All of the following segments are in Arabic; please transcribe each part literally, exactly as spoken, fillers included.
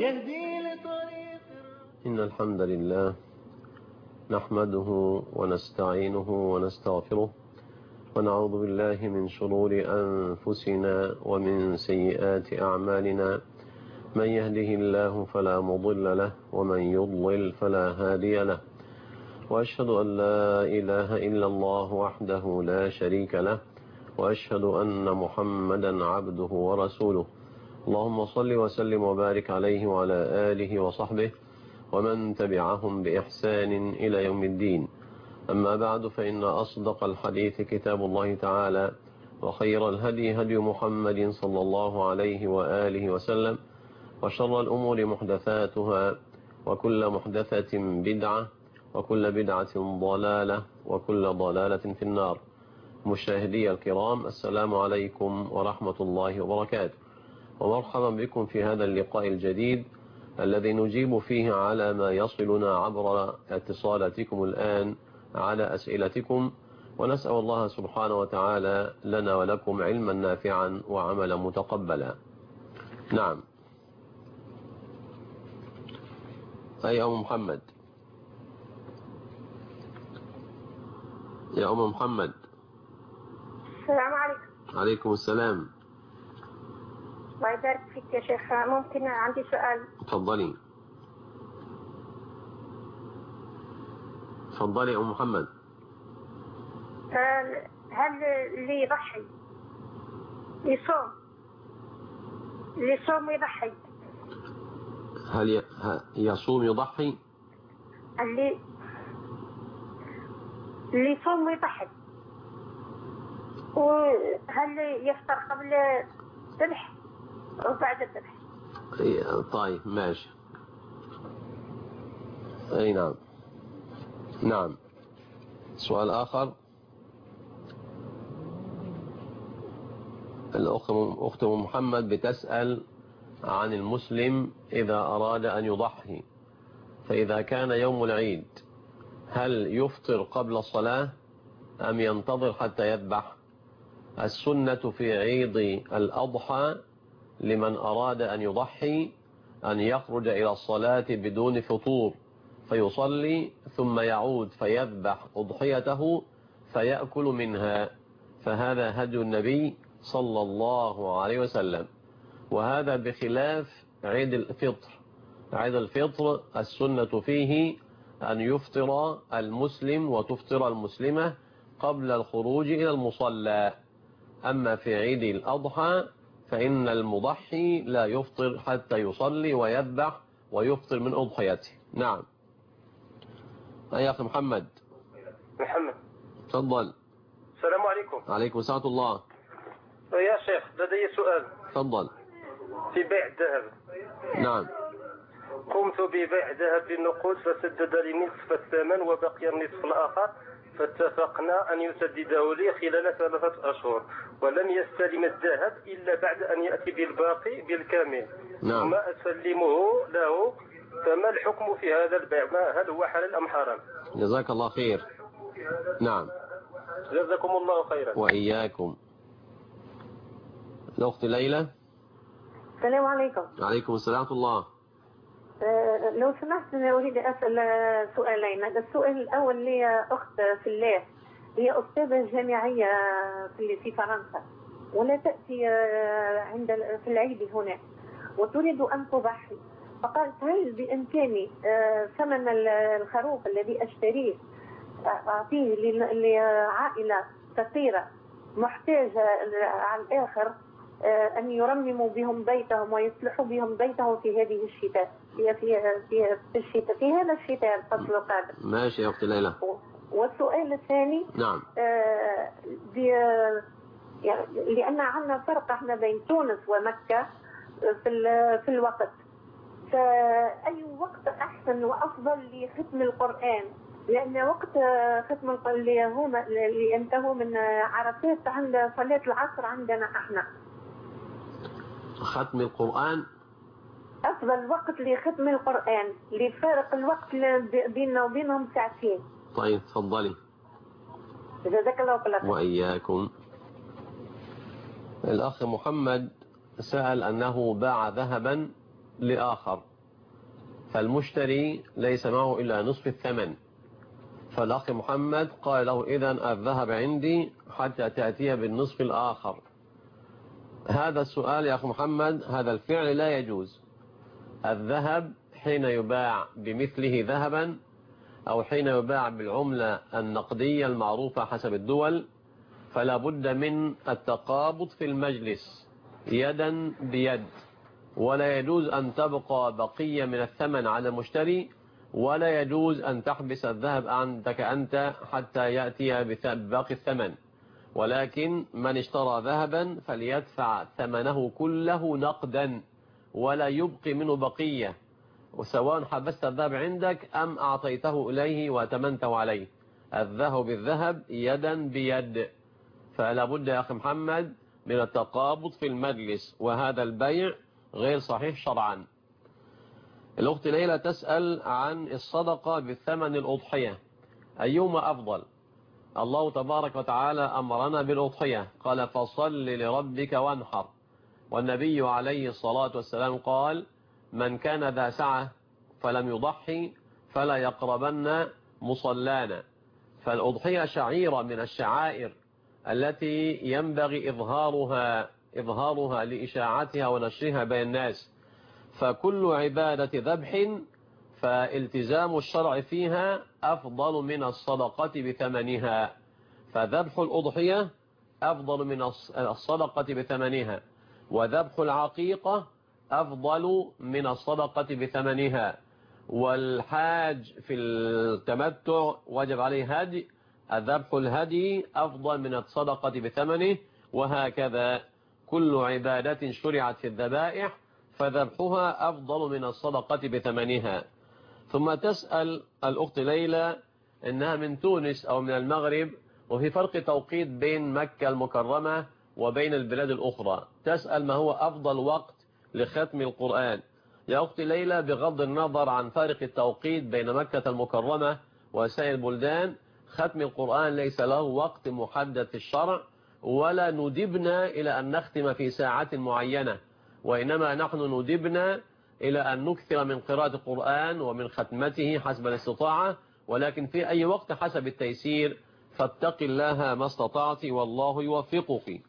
يهدي لطريق. إن الحمد لله نحمده ونستعينه ونستغفره ونعوذ بالله من شرور أنفسنا ومن سيئات أعمالنا. من يهده الله فلا مضل له ومن يضلل فلا هادي له، وأشهد أن لا إله إلا الله وحده لا شريك له، وأشهد أن محمدا عبده ورسوله. اللهم صل وسلم وبارك عليه وعلى آله وصحبه ومن تبعهم بإحسان إلى يوم الدين. أما بعد، فإن أصدق الحديث كتاب الله تعالى، وخير الهدي هدي محمد صلى الله عليه وآله وسلم، وشر الأمور محدثاتها، وكل محدثة بدعة، وكل بدعة ضلالة، وكل ضلالة في النار. مشاهدي الكرام، السلام عليكم ورحمة الله وبركاته، ومرحبا بكم في هذا اللقاء الجديد الذي نجيب فيه على ما يصلنا عبر اتصالاتكم الآن على أسئلتكم، ونسأل الله سبحانه وتعالى لنا ولكم علما نافعا وعملا متقبلا. نعم. أي أم محمد؟ يا أم محمد. السلام عليكم. عليكم السلام. الله يبارك فيك يا شيخ، ممكن عندي سؤال؟ تفضلي تفضلي يا أم محمد. هل اللي يضحي يصوم اللي يصوم ويضحي هل يصوم يضحي؟ اللي اللي يصوم ويضحي، وهل يفطر قبل الذبح أو بعد الذبح؟ طيب ماشي. أي نعم. نعم. سؤال آخر. الأخت محمد بتسأل عن المسلم إذا أراد أن يضحي، فإذا كان يوم العيد هل يفطر قبل الصلاة أم ينتظر حتى يذبح؟ السنة في عيد الأضحى لمن أراد أن يضحي أن يخرج إلى الصلاة بدون فطور، فيصلي ثم يعود فيذبح أضحيته فيأكل منها، فهذا هدي النبي صلى الله عليه وسلم. وهذا بخلاف عيد الفطر. عيد الفطر السنة فيه أن يفطر المسلم وتفطر المسلمة قبل الخروج إلى المصلى. أما في عيد الأضحى فإن المضحي لا يفطر حتى يصلي ويذبح ويفطر من أضحيته. نعم. أي أخي محمد. محمد تفضل. السلام عليكم. عليكم السلام الله. يا شيخ لدي سؤال. تفضل. في بيع الذهب. نعم. قمت ببيع ذهب بالنقود فسدد لي نصف الثمن وبقي النصف الآخر، فاتفقنا أن يسدده لي خلال ثلاثة أشهر، ولم يستلم الذهب إلا بعد أن يأتي بالباقي بالكامل. نعم. ثم أسلمه له، فما الحكم في هذا البيع؟ هل هو حلال أم حرام؟ جزاك الله خير. نعم. جزاكم الله خيرا. وإياكم. الأخت ليلى. السلام عليكم. عليكم السلام الله. أه لو سمحت أنا أريد أسأل سؤالين. هذا السؤال الأول لي أخت في الله، هي أستاذة جامعية في في فرنسا، ولا تأتي عند في العيد هنا وتريد أن تضحي، فقالت هل بإمكاني ثمن الخروف الذي أشتريه أعطيه لعائلة فقيرة محتاجة على الآخر أن يرمموا بهم بيتهم ويصلحوا بهم بيتهم في هذه الشتاء في في في الشتاء في هذا الشتاء الفصل القادم. ماشي يا أختي ليلى. والسؤال الثاني. نعم. آه يعني لأن عندنا فرق احنا بين تونس ومكة في في الوقت، فأي وقت أحسن وأفضل لختم القرآن؟ لأن وقت ختم القرآن اللي هم اللي انتهوا من عرفات عند صلاة العصر عندنا احنا. ختم القرآن أفضل وقت لختم القرآن، لفارق الوقت بيننا وبينهم ساعتين. طيب تفضلي. جزاك الله خير. وإياكم. الأخ محمد سأل أنه باع ذهبا لآخر فالمشتري ليس معه إلا نصف الثمن. فالأخ محمد قال له إذن الذهب عندي حتى تأتي بالنصف الآخر. هذا السؤال يا أخ محمد، هذا الفعل لا يجوز. الذهب حين يباع بمثله ذهبا أو حين يباع بالعملة النقدية المعروفة حسب الدول، فلا بد من التقابض في المجلس يدا بيد، ولا يجوز أن تبقى بقية من الثمن على المشتري، ولا يجوز أن تحبس الذهب عندك أنت حتى يأتي بباقي الثمن. ولكن من اشترى ذهبا فليدفع ثمنه كله نقدا ولا يبقي منه بقية، وسواء حبست الذهب عندك أم أعطيته إليه وأتمنته عليه. الذهب بالذهب يدا بيد. فلا بد يا أخي محمد من التقابض في المجلس، وهذا البيع غير صحيح شرعا. الأخت ليلى تسأل عن الصدقة بالثمن الأضحية، أيهما أفضل؟ الله تبارك وتعالى أمرنا بالأضحية، قال فصل لربك وانحر، والنبي عليه الصلاة والسلام قال من كان ذا سعة فلم يضحي فلا يقربن مصلانا. فالأضحية شعيرة من الشعائر التي ينبغي إظهارها إظهارها لإشاعتها ونشرها بين الناس. فكل عبادة ذبح فالتزام الشرع فيها أفضل من الصدقة بثمنها. فذبح الأضحية أفضل من الصدقة بثمنها، وذبح العقيقة أفضل من الصدقة بثمنها. والحاج في التمتع وجب عليه هدي، ذبح الهدي أفضل من الصدقة بثمنه، وهكذا كل عبادة شرعت في الذبائح فذبحها أفضل من الصدقة بثمنها. ثم تسأل الأخت ليلى إنها من تونس أو من المغرب، وفي فرق توقيت بين مكة المكرمة وبين البلاد الأخرى. تسأل ما هو أفضل وقت لختم القرآن. يا أخت ليلى، بغض النظر عن فارق التوقيت بين مكة المكرمة وسائر البلدان، ختم القرآن ليس له وقت محدد في الشرع، ولا ندبنا إلى أن نختم في ساعة معينة، وإنما نحن ندبنا إلى أن نكثر من قراءة القرآن ومن ختمته حسب الاستطاعة، ولكن في أي وقت حسب التيسير. فاتق الله ما استطعت والله يوفقك.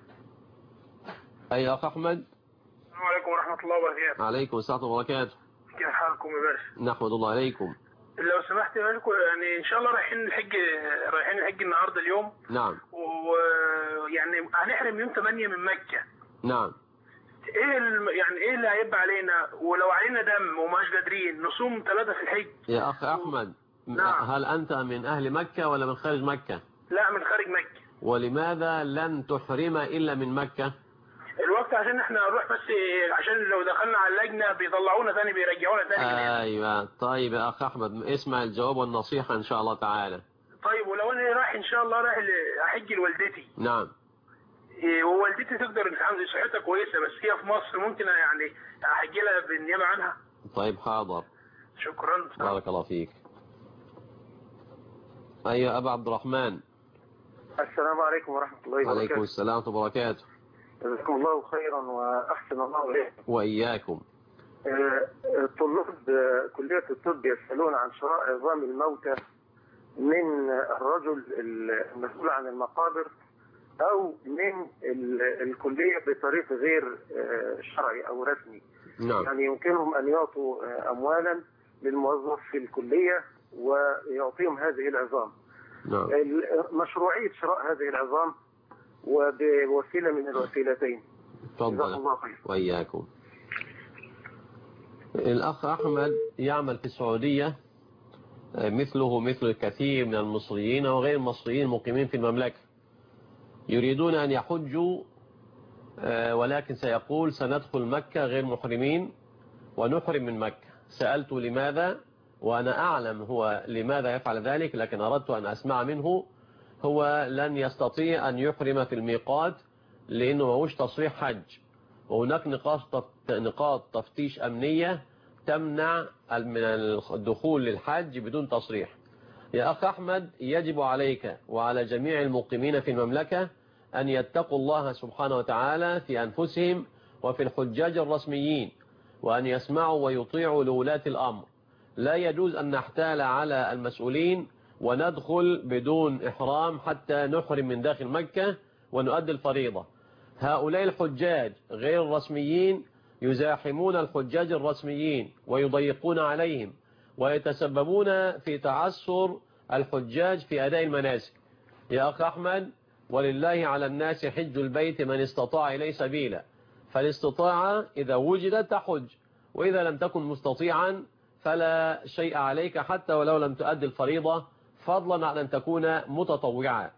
أي أخ أحمد. السلام عليكم ورحمة الله وبركاته. عليكم السلام وبركاته. كيف حالكم يا باشا؟ نحمد الله عليكم. لو سمحت يا باشا، يعني إن شاء الله رايحين الحج رايحين الحج النهارده اليوم. نعم. ويعني هنحرم يوم ثمانية من مكة. نعم. ايه الم... يعني ايه اللي هيبقى علينا؟ ولو علينا دم وماش قادرين نصوم ثلاثة في الحج؟ يا أخ أحمد، نعم. هل أنت من أهل مكة ولا من خارج مكة؟ لا، من خارج مكة. ولماذا لن تحرم إلا من مكة؟ الوقت عشان احنا نروح، بس عشان لو دخلنا على اللجنة بيطلعونا ثاني، بيرجعونا ثاني. أيوة. طيب يا أخ أحمد، اسمع الجواب والنصيحة إن شاء الله تعالى. طيب، ولو أنا رايح إن شاء الله رايح أحج لوالدتي. نعم. ووالدتي تقدر، الحمد لله صحتها كويسة، بس هي في مصر، ممكن يعني أحج لها بالنيابة عنها؟ طيب حاضر. شكرا. بارك الله فيك. أيوة أبا عبد الرحمن. السلام عليكم ورحمة الله وبركاته. وعليكم السلام ورحمة الله وبركاته. جزاكم الله خيرا وأحسن الله إليكم. وإياكم. طلاب كلية الطب يسألون عن شراء عظام الموتى من الرجل المسؤول عن المقابر أو من الكلية بطريق غير شرعي أو رسمي. نعم. يعني يمكنهم أن يعطوا أموالا للموظف في الكلية ويعطيهم هذه العظام. نعم. مشروعية شراء هذه العظام وبوسيلة من الوسيلتين. تفضل. الله خير. وإياكم. الأخ أحمد يعمل في السعودية مثله مثل الكثير من المصريين وغير المصريين المقيمين في المملكة، يريدون أن يحجوا، ولكن سيقول سندخل مكة غير محرمين ونحرم من مكة. سألت لماذا، وأنا أعلم هو لماذا يفعل ذلك، لكن أردت أن أسمع منه. هو لن يستطيع أن يحرم في الميقات لأنه ماهوش تصريح حج، وهناك نقاط نقاط تفتيش أمنية تمنع من الدخول للحج بدون تصريح. يا أخ أحمد، يجب عليك وعلى جميع المقيمين في المملكة أن يتقوا الله سبحانه وتعالى في أنفسهم وفي الحجاج الرسميين، وأن يسمعوا ويطيعوا لولاة الأمر. لا يجوز أن نحتال على المسؤولين وندخل بدون إحرام حتى نحرم من داخل مكة ونؤدي الفريضة. هؤلاء الحجاج غير الرسميين يزاحمون الحجاج الرسميين ويضيقون عليهم ويتسببون في تعسر الحجاج في أداء المناسك. يا أخ أحمد، ولله على الناس حج البيت من استطاع إليه سبيلا، فالاستطاعة إذا وجدت تحج، وإذا لم تكن مستطيعا فلا شيء عليك حتى ولو لم تؤدي الفريضة، فضلا عن أن تكون متطوعا.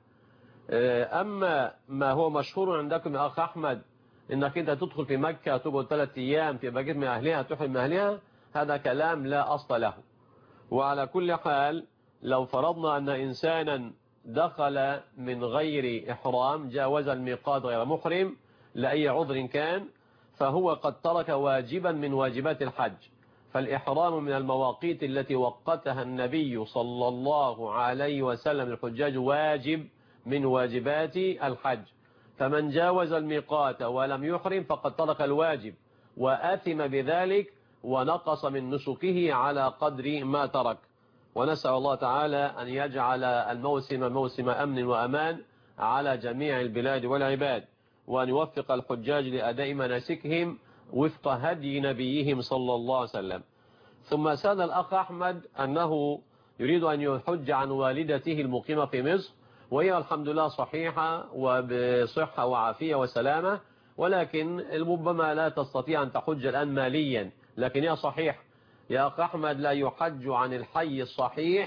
أما ما هو مشهور عندكم يا أخ أحمد إنك أنت تدخل في مكة تقعد ثلاثة أيام في بقية من أهلها تحرم من أهلها، هذا كلام لا أصل له. وعلى كل حال لو فرضنا أن إنسانا دخل من غير إحرام جاوز الميقات غير محرم لأي عذر كان، فهو قد ترك واجبا من واجبات الحج. فالإحرام من المواقيت التي وقتها النبي صلى الله عليه وسلم للحجاج واجب من واجبات الحج. فمن جاوز الميقات ولم يحرم فقد ترك الواجب وآثم بذلك ونقص من نسكه على قدر ما ترك. ونسأل الله تعالى أن يجعل الموسم موسم أمن وأمان على جميع البلاد والعباد، وأن يوفق الحجاج لأداء مناسكهم وفق هدي نبيهم صلى الله عليه وسلم. ثم سأل الأخ أحمد أنه يريد أن يحج عن والدته المقيمة في مصر، وهي الحمد لله صحيحة وبصحة وعافية وسلامة، ولكن ربما لا تستطيع أن تحج الآن ماليا، لكن هي صحيح. يا أخ أحمد، لا يحج عن الحي الصحيح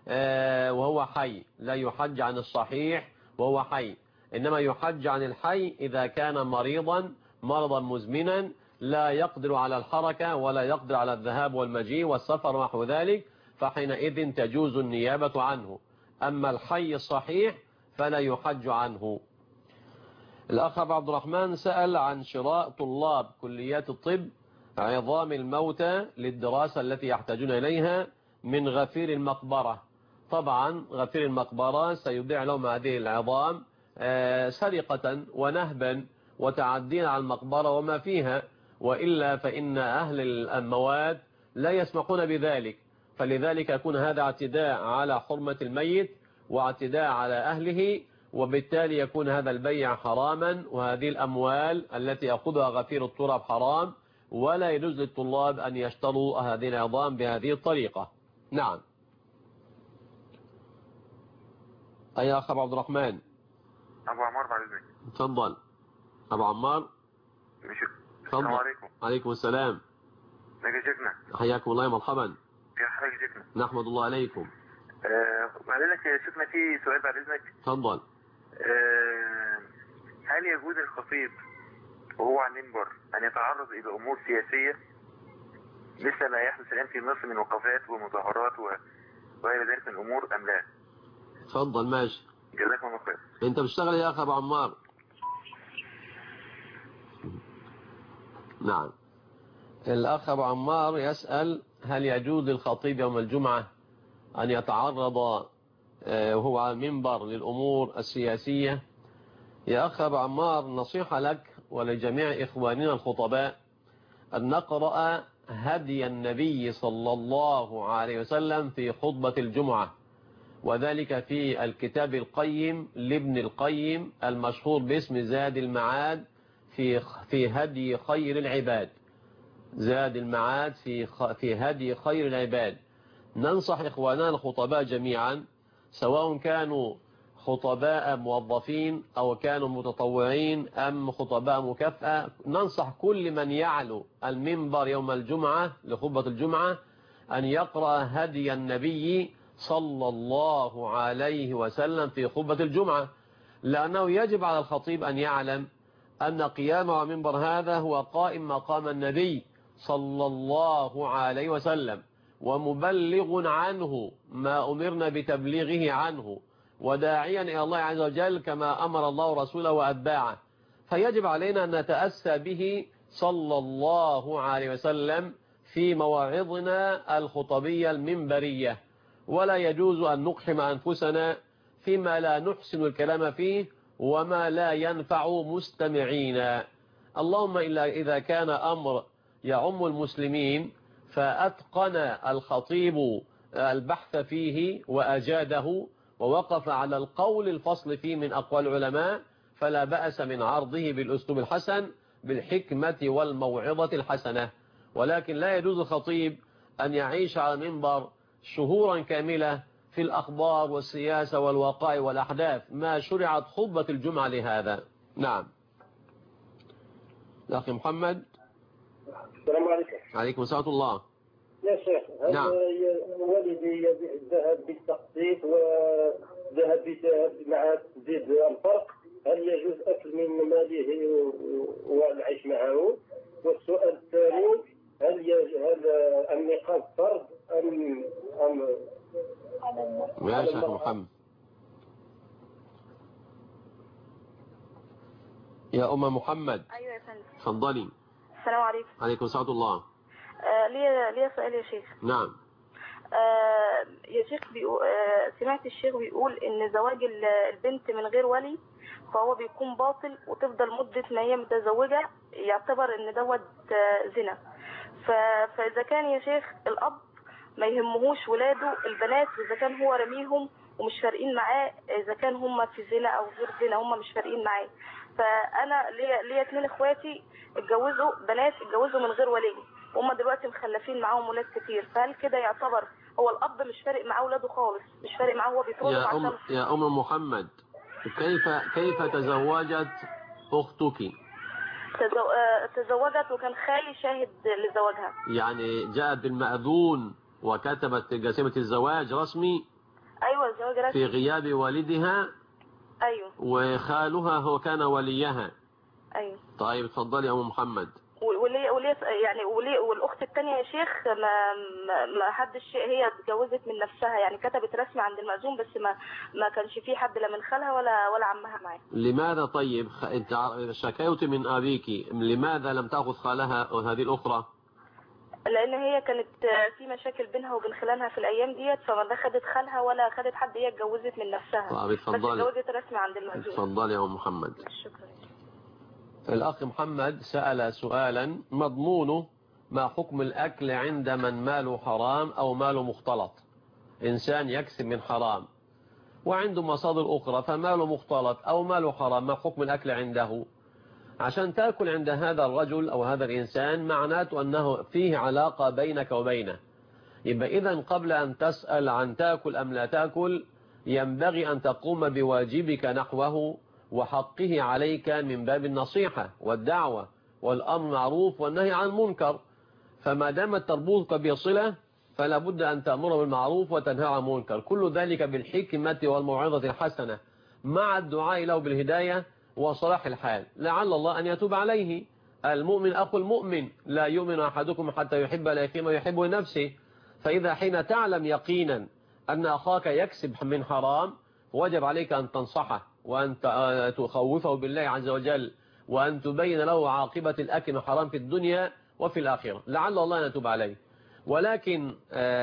وهو حي، لا يحج عن الصحيح وهو حي، إنما يحج عن الحي إذا كان مريضا مرضا مزمنا لا يقدر على الحركة ولا يقدر على الذهاب والمجيء والسفر ونحو ذلك، فحينئذ تجوز النيابة عنه. أما الحي الصحيح فلا يحج عنه. الأخ عبد الرحمن سأل عن شراء طلاب كليات الطب عظام الموتى للدراسة التي يحتاجون إليها من غفير المقبرة. طبعا غفير المقبرة سيبيع لهم هذه العظام سرقة ونهبا وتعدين على المقبرة وما فيها، وإلا فإن أهل المواد لا يسمحون بذلك، فلذلك يكون هذا اعتداء على حرمة الميت واعتداء على أهله، وبالتالي يكون هذا البيع حراما، وهذه الأموال التي يأخذها غفير التراب حرام، ولا يجوز للطلاب أن يشتروا هذه العظام بهذه الطريقة. نعم. أي أخ أبو عبد الرحمن؟ أبو عمار بعد إذنك. تفضل أبو عمار. السلام عليكم. عليكم السلام. ازيك يا شيخنا؟ حياكم الله، مرحبا. يا حضرتك يا شيخنا. نحمد الله عليكم. أه بعد إذنك يا شيخنا في سؤال بعد إذنك. تفضل. أه هل يجوز الخطيب وهو على المنبر أن يتعرض إلى أمور سياسية مثل ما يحدث الآن في مصر من وقفات ومظاهرات وغير ذلك من الأمور أم لا؟ تفضل ماشي. جزاكم الله خير. أنت بتشتغل يا أخي أبو عمار؟ نعم. الأخ أبو عمار يسأل هل يجوز للخطيب يوم الجمعة أن يتعرض وهو على المنبر للأمور السياسية؟ يا أخ أبو عمار، نصيحة لك ولجميع إخواننا الخطباء أن نقرأ هدي النبي صلى الله عليه وسلم في خطبة الجمعة، وذلك في الكتاب القيم لابن القيم المشهور باسم زاد المعاد في في هدي خير العباد. زاد المعاد في في هدي خير العباد. ننصح إخواننا الخطباء جميعا سواء كانوا خطباء موظفين أو كانوا متطوعين أم خطباء مكافأة، ننصح كل من يعلو المنبر يوم الجمعة لخطبة الجمعة أن يقرأ هدي النبي صلى الله عليه وسلم في خطبة الجمعة، لأنه يجب على الخطيب أن يعلم أن قيامه على المنبر هذا هو قائم مقام النبي صلى الله عليه وسلم، ومبلغ عنه ما أمرنا بتبليغه عنه، وداعيا إلى الله عز وجل كما أمر الله رسوله وأتباعه. فيجب علينا أن نتأسى به صلى الله عليه وسلم في مواعظنا الخطبية المنبرية، ولا يجوز أن نقحم أنفسنا فيما لا نحسن الكلام فيه وما لا ينفع مستمعينا. اللهم إلا إذا كان أمر يعم المسلمين، فأتقن الخطيب البحث فيه وأجاده ووقف على القول الفصل فيه من أقوال العلماء، فلا بأس من عرضه بالأسلوب الحسن بالحكمة والموعظة الحسنة. ولكن لا يجوز الخطيب أن يعيش على المنبر شهورا كاملة في الأخبار والسياسة والوقائع والأحداث، ما شرعت خطبة الجمعة لهذا. نعم. الأخ محمد. السلام عليكم. عليكم السلام الله. يا شيخ، هل نعم. والدي يبيع الذهب بالتقسيط وذهب بذهب مع تزيد الفرق، هل يجوز أكل من ماله والعيش معه؟ والسؤال الثاني، هل هل النقاب فرض أم أم يا شيخ محمد. يا أم محمد. أيوة يا فندم. تفضلي. السلام عليكم. عليكم السلام الله. آه ليه ليه سؤال يا شيخ. نعم. آه يا شيخ، بيقول آه سمعت الشيخ بيقول إن زواج البنت من غير ولي فهو بيكون باطل، وتفضل مدة ما هي متزوجة يعتبر إن دوت آه زنا. فإذا كان يا شيخ الأب ما يهمهوش ولاده البنات، وإذا كان هو رميهم ومش فارقين معاه، إذا كان هم في زنا أو غير زنا هم مش فارقين معاه. فأنا ليا ليا اتنين إخواتي اتجوزوا بنات اتجوزوا من غير ولي، وهم دلوقتي مخلفين معاهم ولاد كتير، فهل كده يعتبر هو الأب مش فارق معاه ولاده خالص، مش فارق معاه هو بيطردهم يا عشان أم يا أم محمد، كيف كيف تزوجت أختك؟ تزو... تزوجت وكان خالي شاهد لزواجها. يعني جاءت بالمأذون وكتبت جسيمة الزواج رسمي؟ أيوة الزواج رسمي في غياب والدها. أيوة. وخالها هو كان وليها. أيوة. طيب اتفضلي يا أم محمد. ولي ولي يعني ولي والاخت الثانيه يا شيخ ما ما حدش، هي اتجوزت من نفسها، يعني كتبت رسمي عند المأذون، بس ما ما كانش في حد لا من خالها ولا ولا عمها معاها. لماذا طيب انت شكوت من ابيك، لماذا لم تاخذ خالها هذه الاخرى؟ لان هي كانت في مشاكل بينها وبين خلانها في الايام ديت، فما لا خدت خالها ولا خدت حد، هي اتجوزت من نفسها. طيب اتفضلي. بس اتجوزت رسمي عند المأذون. اتفضلي يا ام محمد. شكرا. الأخ محمد سأل سؤالا مضمونه: ما حكم الأكل عند من ماله حرام أو ماله مختلط؟ إنسان يكسب من حرام وعنده مصادر أخرى فماله مختلط أو ماله حرام، ما حكم الأكل عنده؟ عشان تأكل عند هذا الرجل أو هذا الإنسان معناته أنه فيه علاقة بينك وبينه. يبقى إذن قبل أن تسأل عن تأكل أم لا تأكل ينبغي أن تقوم بواجبك نحوه وحقه عليك من باب النصيحة والدعوة والأمر معروف والنهي عن المنكر. فما دامت تربطك بصلة فلا بد أن تأمر بالمعروف وتنهى عن المنكر، كل ذلك بالحكمة والموعظة الحسنة مع الدعاء له بالهداية وصلاح الحال، لعل الله أن يتوب عليه. المؤمن أخو المؤمن، لا يؤمن أحدكم حتى يحب لأخيه ما يحب لنفسه. فإذا حين تعلم يقينا أن أخاك يكسب من حرام وجب عليك أن تنصحه وأن تخوفه بالله عز وجل وأن تبين له عاقبة الأكل من حرام في الدنيا وفي الآخرة، لعل الله أن يتوب عليه. ولكن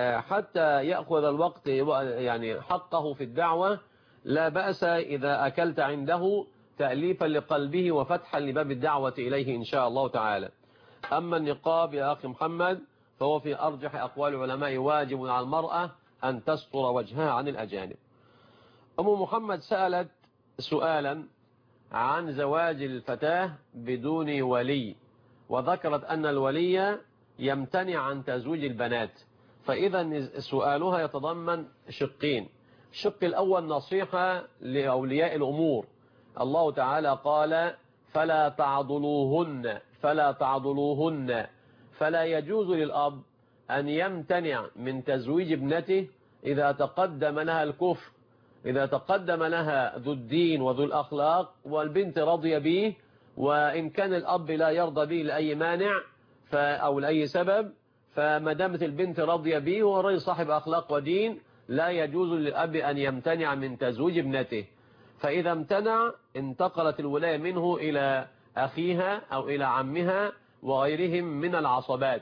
حتى يأخذ الوقت يعني حقه في الدعوة لا بأس إذا أكلت عنده تأليفا لقلبه وفتحا لباب الدعوة إليه إن شاء الله تعالى. أما النقاب يا أخي محمد فهو في أرجح أقوال العلماء واجب على المرأة أن تستر وجهها عن الأجانب. أم محمد سألت سؤالا عن زواج الفتاة بدون ولي، وذكرت أن الولي يمتنع عن تزويج البنات. فإذا سؤالها يتضمن شقين: الشق الأول نصيحة لأولياء الأمور، الله تعالى قال فلا تعضلوهن فلا تعضلوهن فلا يجوز للأب أن يمتنع من تزويج ابنته إذا تقدم لها الكفر، إذا تقدم لها ذو الدين وذو الأخلاق والبنت رضي به، وإن كان الأب لا يرضى به لأي مانع أو لأي سبب، فما دامت البنت رضي به والرجل صاحب أخلاق ودين لا يجوز للأب أن يمتنع من تزويج ابنته. فإذا امتنع انتقلت الولاية منه إلى أخيها أو إلى عمها وغيرهم من العصبات.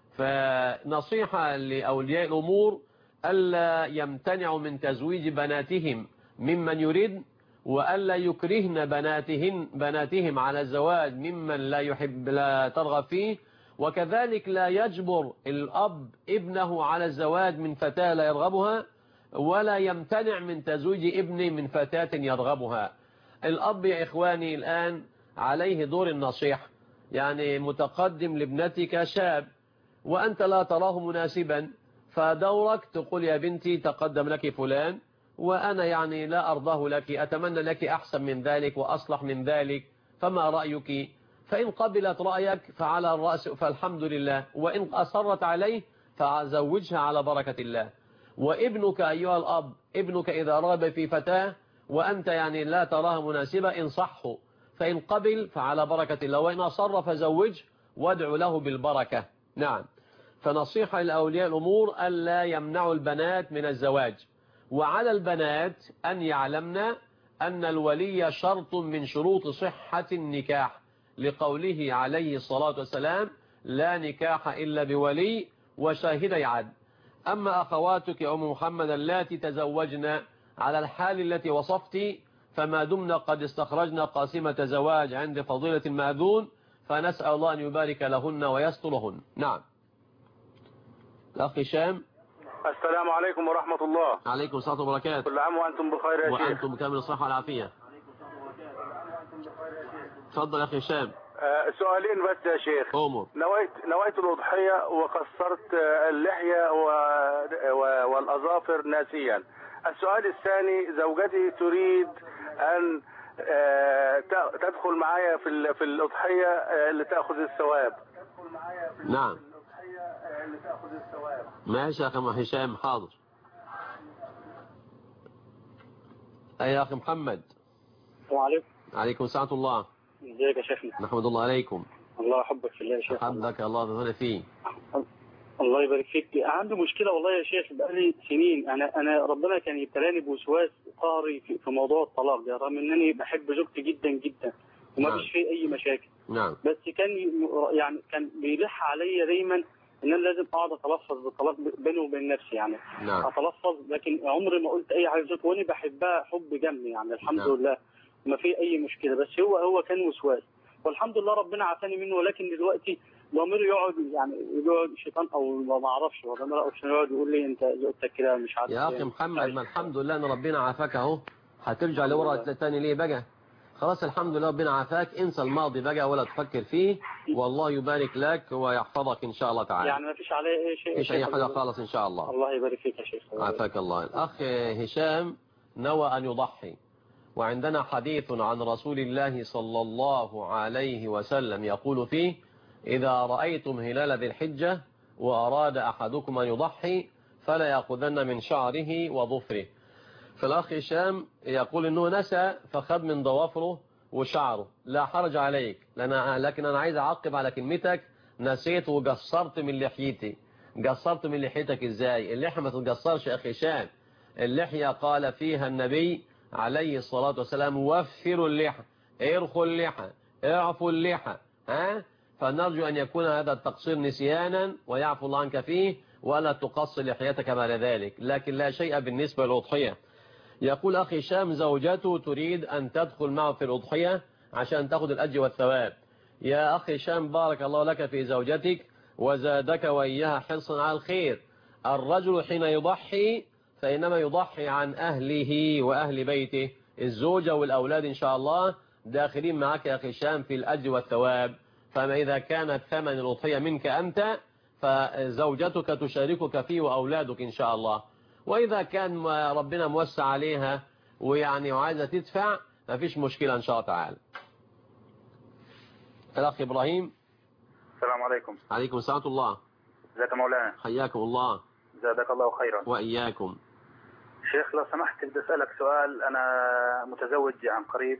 فنصيحة لأولياء الأمور ألا يمتنعوا من تزويج بناتهم ممن يريد، وألا يكرهن بناتهن بناتهم على الزواج ممن لا يحب لا ترغب فيه، وكذلك لا يجبر الأب ابنه على الزواج من فتاة لا يرغبها، ولا يمتنع من تزويج ابنه من فتاة يرغبها. الأب يا إخواني الآن عليه دور النصيحة، يعني متقدم لابنتك شاب وأنت لا تراه مناسبا، فدورك تقول يا بنتي تقدم لك فلان وأنا يعني لا أرضاه لك، أتمنى لك أحسن من ذلك وأصلح من ذلك، فما رأيك؟ فإن قبلت رأيك فعلى الرأس فالحمد لله، وإن أصرت عليه فزوجها على بركة الله. وابنك أيها الأب، ابنك إذا رغب في فتاة وأنت يعني لا تراها مناسبة انصحه، فإن قبل فعلى بركة الله، وإن أصر فزوج وادع له بالبركة. نعم. فنصيحة لأولياء الأمور ألا يمنعوا البنات من الزواج، وعلى البنات أن يعلمن أن الولي شرط من شروط صحة النكاح، لقوله عليه الصلاة والسلام لا نكاح إلا بولي وشاهدي عدل. أما أخواتك يا أم محمد اللاتي تزوجن على الحال التي وصفت، فما دمنا قد استخرجنا قاسمة زواج عند فضيلة المأذون، فنسأل الله أن يبارك لهن ويسترهن. نعم. الأخ هشام. السلام عليكم ورحمة الله. عليكم السلام وبركاته. كل عام وأنتم بخير يا شيخ. وأنتم بكامل الصحة والعافية. تفضل يا أخي هشام. آه سؤالين بس يا شيخ. أمر. نويت نويت الأضحية وقصرت اللحية و... و... والأظافر ناسيا. السؤال الثاني، زوجتي تريد أن آه تدخل معايا في ال... في الأضحية آه لتأخذ الثواب. نعم. ماشي يا أخي هشام، حاضر. أي يا أخي محمد. السلام عليكم. عليكم السلام ورحمة الله. ازيك يا شيخنا؟ نحمد الله عليكم. الله يحبك في الله يا شيخ. حبك الله بذل فيه. الله يبارك فيك. عندي مشكلة والله يا شيخ بقالي سنين، أنا أنا ربنا كان يبتلاني بوسواس قهري في, في موضوع الطلاق ده، رغم إنني بحب زوجتي جدا جدا وما نعم. فيش فيه أي مشاكل. نعم. بس كان يعني كان بيلح عليا دايما إن أنا لازم أقعد أتلفظ بالطلاق بيني وبين نفسي يعني. نعم. أتلفظ، لكن عمري ما قلت أي حاجة زوجتي، وأنا بحبها حب جمي يعني الحمد نعم. لله ما في أي مشكلة، بس هو هو كان وسواس والحمد لله ربنا عافاني منه. ولكن دلوقتي ضميري يقعد يعني يقعد شيطان او ما اعرفش، ضميري يقعد يقول لي انت زوجتك كده مش عارف يا اخي محمد، ما الحمد لله ان ربنا عافاك اهو، هترجع لورا تاني ليه بقى؟ خلاص الحمد لله ربنا عافاك، انسى الماضي بقى ولا تفكر فيه، والله يبارك لك ويحفظك ان شاء الله تعالى. يعني ما فيش عليه اي شيء؟ مفيش اي حاجه خالص ان شاء الله. الله يبارك فيك يا شيخ. عافاك الله. الاخ هشام نوى ان يضحي، وعندنا حديث عن رسول الله صلى الله عليه وسلم يقول فيه: إذا رأيتم هلال ذي الحجة وأراد أحدكم أن يضحي فلا يأخذن من شعره وظفره. فالأخ هشام يقول إنه نسى فخذ من ضوافره وشعره، لا حرج عليك، لكن أنا عايز أعقب على كلمتك نسيت وقصرت من لحيتي. قصرت من لحيتك إزاي؟ اللحية ما تتقصرش يا أخي هشام. اللحية قال فيها النبي عليه الصلاة والسلام: وفروا اللحى، ارخوا اللحى، اعفوا اللحى. ها؟ فنرجو أن يكون هذا التقصير نسيانا ويعفو الله عنك فيه، ولا تقصر لحيتك بعد ذلك. لكن لا شيء بالنسبة للأضحية. يقول أخي هشام زوجته تريد أن تدخل معه في الأضحية عشان تأخذ الأجر والثواب. يا أخي هشام بارك الله لك في زوجتك وزادك وإياها حرصا على الخير. الرجل حين يضحي فإنما يضحي عن أهله وأهل بيته، الزوجة والأولاد إن شاء الله داخلين معك يا أخي هشام في الأجر والثواب. فما إذا كانت ثمن الأضحية منك أنت فزوجتك تشاركك فيه وأولادك إن شاء الله. وإذا كان ربنا موسع عليها ويعني وعايزة تدفع ما فيش مشكلة إن شاء الله تعالى. الأخ إبراهيم. السلام عليكم. عليكم السلام ورحمة الله. ازيك يا مولانا؟ حياكم الله. زادك الله خيرا. وإياكم. شيخ لو سمحت بدي أسألك سؤال، أنا متزوج عن قريب.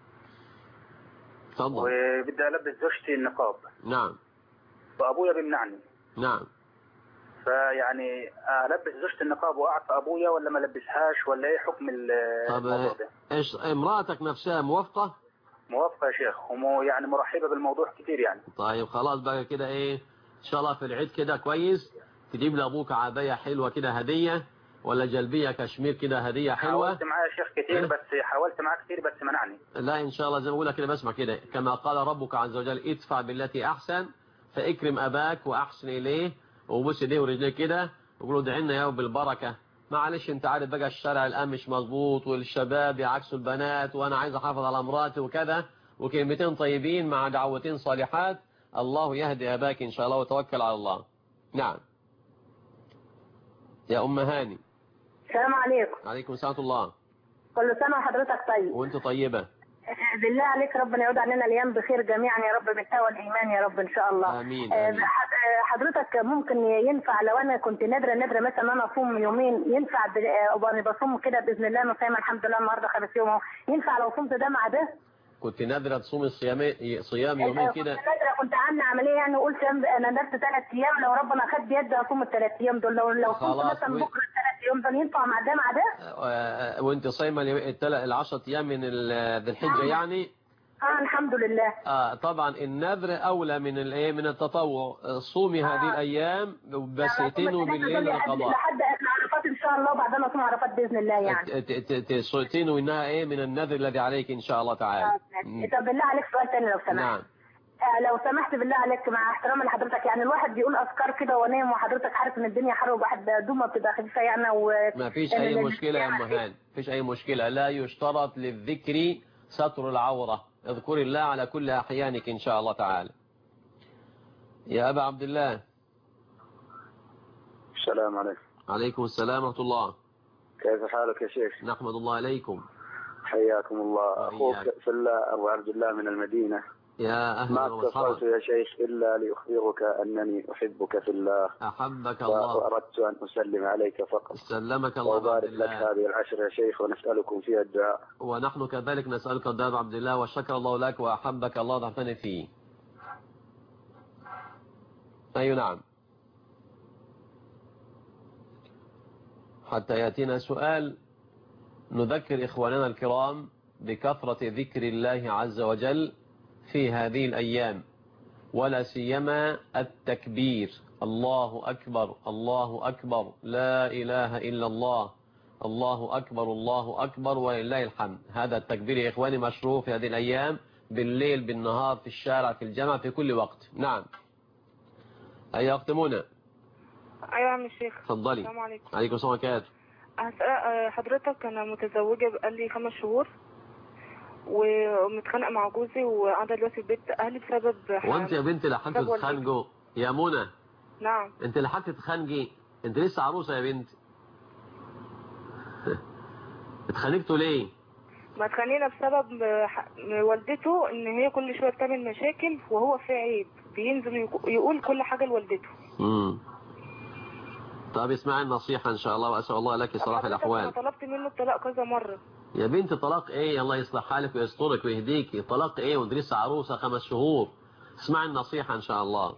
تفضل. وبدي ألبس زوجتي النقاب. نعم. وأبويا بيمنعني. نعم. فيعني ألبس زوجتي النقاب وأعفى أبويا ولا ما لبسهاش ولا إيه حكم الموضوع ده؟ إيش امرأتك نفسها موافقة؟ موافقة يا شيخ، ومو يعني مرحبة بالموضوع كتير يعني. طيب خلاص بقى كده إيه إن شاء الله في العيد كده كويس تجيب لأبوك عباية حلوة كده هدية، ولا جلبية كشمير كده هدية حلوة. حاولت معاه يا شيخ كتير. إيه؟ بس حاولت معاه كتير بس منعني. لا إن شاء الله زي ما بقول لك كده بسمع كده، كما قال ربك عز وجل: ادفع بالتي أحسن فاكرم أباك وأحسن إليه وبوس إيديه ورجليه كده وقول له ادعي لنا يا رب بالبركة. معلش أنت عارف بقى الشارع الآن مش مظبوط والشباب يعكسوا البنات وأنا عايز أحافظ على مراتي وكذا، وكلمتين طيبين مع دعوتين صالحات الله يهدي أباك إن شاء الله وتوكل على الله. نعم يا أم هاني. السلام عليكم. عليكم السلام ورحمة الله. كل سنة وحضرتك طيب. وأنت طيبة. بالله عليك ربنا يعود علينا الأيام بخير جميعا يا رب بالتقوى والإيمان يا رب إن شاء الله. آمين. آمين. حضرتك ممكن ينفع لو أنا كنت نادرة نادرة مثلا أنا أصوم يومين ينفع وأنا بصوم كده بإذن الله أنا صايمة الحمد لله النهاردة خمس يوم أهو، ينفع لو صمت ده مع ده؟ كنت نادرة تصوم الصيام صيام يومين كده؟ كنت نادرة كنت عاملة عملية يعني وقلت أنا نادرت ثلاث أيام لو ربنا خد بيدي أصوم الثلاث أيام دول، لو لو صمت مثلا بكرة الثلاث أيام دول ينفع مع ده مع ده؟ وأنت صايمة العشرة أيام من ذي الحجة يعني؟ اه الحمد لله. اه طبعا النذر اولى من الايه من التطوع. صومي هذه آه. الايام بس ائتنوا بالليل القضاء لحد عرفات ان شاء الله وبعدين اصوم عرفات باذن الله يعني. ائتنوا انها ايه من النذر الذي عليك ان شاء الله تعالى. آه. طب بالله عليك سؤال ثاني لو سمحت. نعم. آه لو سمحت بالله عليك مع احترامي لحضرتك يعني الواحد بيقول اذكار كده ونام وحضرتك عارف ان الدنيا حر وواحد دومه بتبقى خفيفه يعني و ما فيش اي مشكله يا ام هان، ما فيش اي مشكله. لا يشترط للذكر ستر العوره، اذكر الله على كل أحيانك إن شاء الله تعالى. يا أبا عبد الله. السلام عليكم. عليكم السلام ورحمة الله. كيف حالك يا شيخ؟ نحمد الله عليكم. حياكم الله. أخوك في الله أبو عبد الله من المدينة. يا أهلا وسهلا. ما اتصلت يا شيخ إلا لأخبرك أنني أحبك في الله. أحبك الله. وأردت أن أسلم عليك فقط. سلمك الله. وبارك لك هذه العشر يا شيخ ونسألكم فيها الدعاء. ونحن كذلك نسألك الدعاء عبد الله وشكر الله لك وأحبك الله ضعفني فيه. أي نعم. حتى يأتينا سؤال نذكر إخواننا الكرام بكثرة ذكر الله عز وجل في هذه الأيام ولا سيما التكبير. الله أكبر الله أكبر لا إله إلا الله الله أكبر الله أكبر ولله الحمد. هذا التكبير يا إخواني مشروع في هذه الأيام بالليل بالنهار في الشارع في الجامعة في كل وقت. نعم. أي وقت منى؟ أيوة يا عم الشيخ. اتفضلي. السلام عليكم. عليكم السلام عليكم. هسأل حضرتك أنا متزوجة بقالي خمس شهور ومتخانقة مع جوزي وقاعدة دلوقتي في بيت أهلي بسبب. وأنت يا بنتي لحقت تتخانقوا يا منى؟ نعم. أنت لحقت تتخانقي؟ أنت لسه عروسة يا بنتي. اتخانقتوا ليه؟ ما اتخانقنا بسبب والدته ان هي كل شويه بتعمل مشاكل وهو في عيب بينزل يقول كل حاجه لوالدته. امم طب اسمعي النصيحه ان شاء الله واسال الله لك صلاح الاحوال. انا طلبت منه الطلاق كذا مره. يا بنتي طلاق ايه؟ الله يصلح حالك ويسترك ويهديكي. طلاق ايه وانت لسه عروسه خمس شهور؟ اسمعي النصيحه ان شاء الله.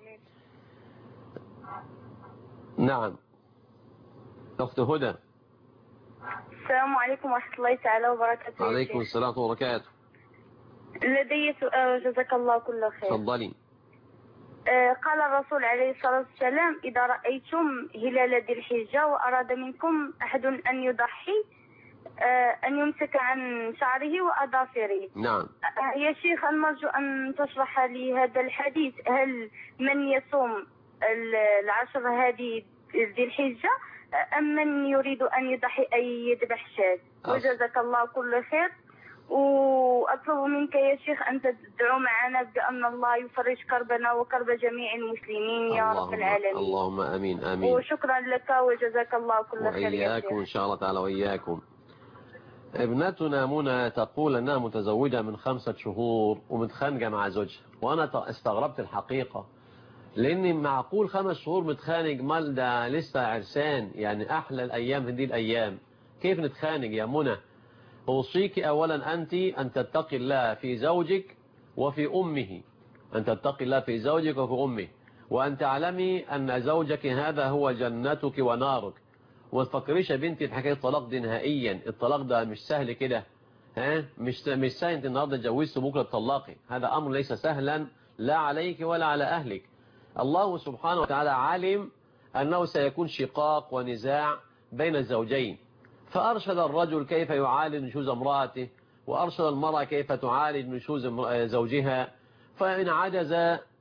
نعم. اخت هدى. السلام عليكم ورحمة الله تعالى وبركاته. عليكم السلام ورحمة الله وبركاته. لدي سؤال جزاك الله كل خير. تفضلي. آه قال الرسول عليه الصلاة والسلام إذا رأيتم هلال ذي الحجة وأراد منكم أحد أن يضحي آه أن يمسك عن شعره وأظافره. نعم. آه يا شيخ نرجو أن تشرح لي هذا الحديث. هل من يصوم العشر هذه ذي الحجة أم من يريد أن يضحي أي يذبح شاة؟ وجزاك الله كل خير. وأطلب منك يا شيخ أن تدعو معنا بأن الله يفرج كربنا وكرب جميع المسلمين يا رب العالمين. اللهم أمين آمين. وشكرا لك وجزاك الله كل خير. وإياكم إن شاء الله تعالى وإياكم. ابنتنا منى تقول أنها متزوجة من خمسة شهور ومتخانقة مع زوجها، وأنا استغربت الحقيقة لأني معقول خمس شهور متخانق؟ مال ده لسه عرسان، يعني أحلى الأيام هذه الأيام، كيف نتخانق يا منى؟ أوصيك أولا أنت أن تتقي الله في زوجك وفي أمه، أن تتقي الله في زوجك وفي أمه، وأن تعلمي أن زوجك هذا هو جنتك ونارك. وما تفكريش يا بنتي في حكاية الطلاق دي نهائيا. الطلاق ده مش سهل كده، ها مش مش سهل انت النهارده اتجوزت وبكره تطلقي، هذا أمر ليس سهلا لا عليك ولا على أهلك. الله سبحانه وتعالى علم أنه سيكون شقاق ونزاع بين الزوجين، فأرشد الرجل كيف يعالج نشوز امرأته، وأرشد المرأة كيف تعالج نشوز زوجها. فإن عجز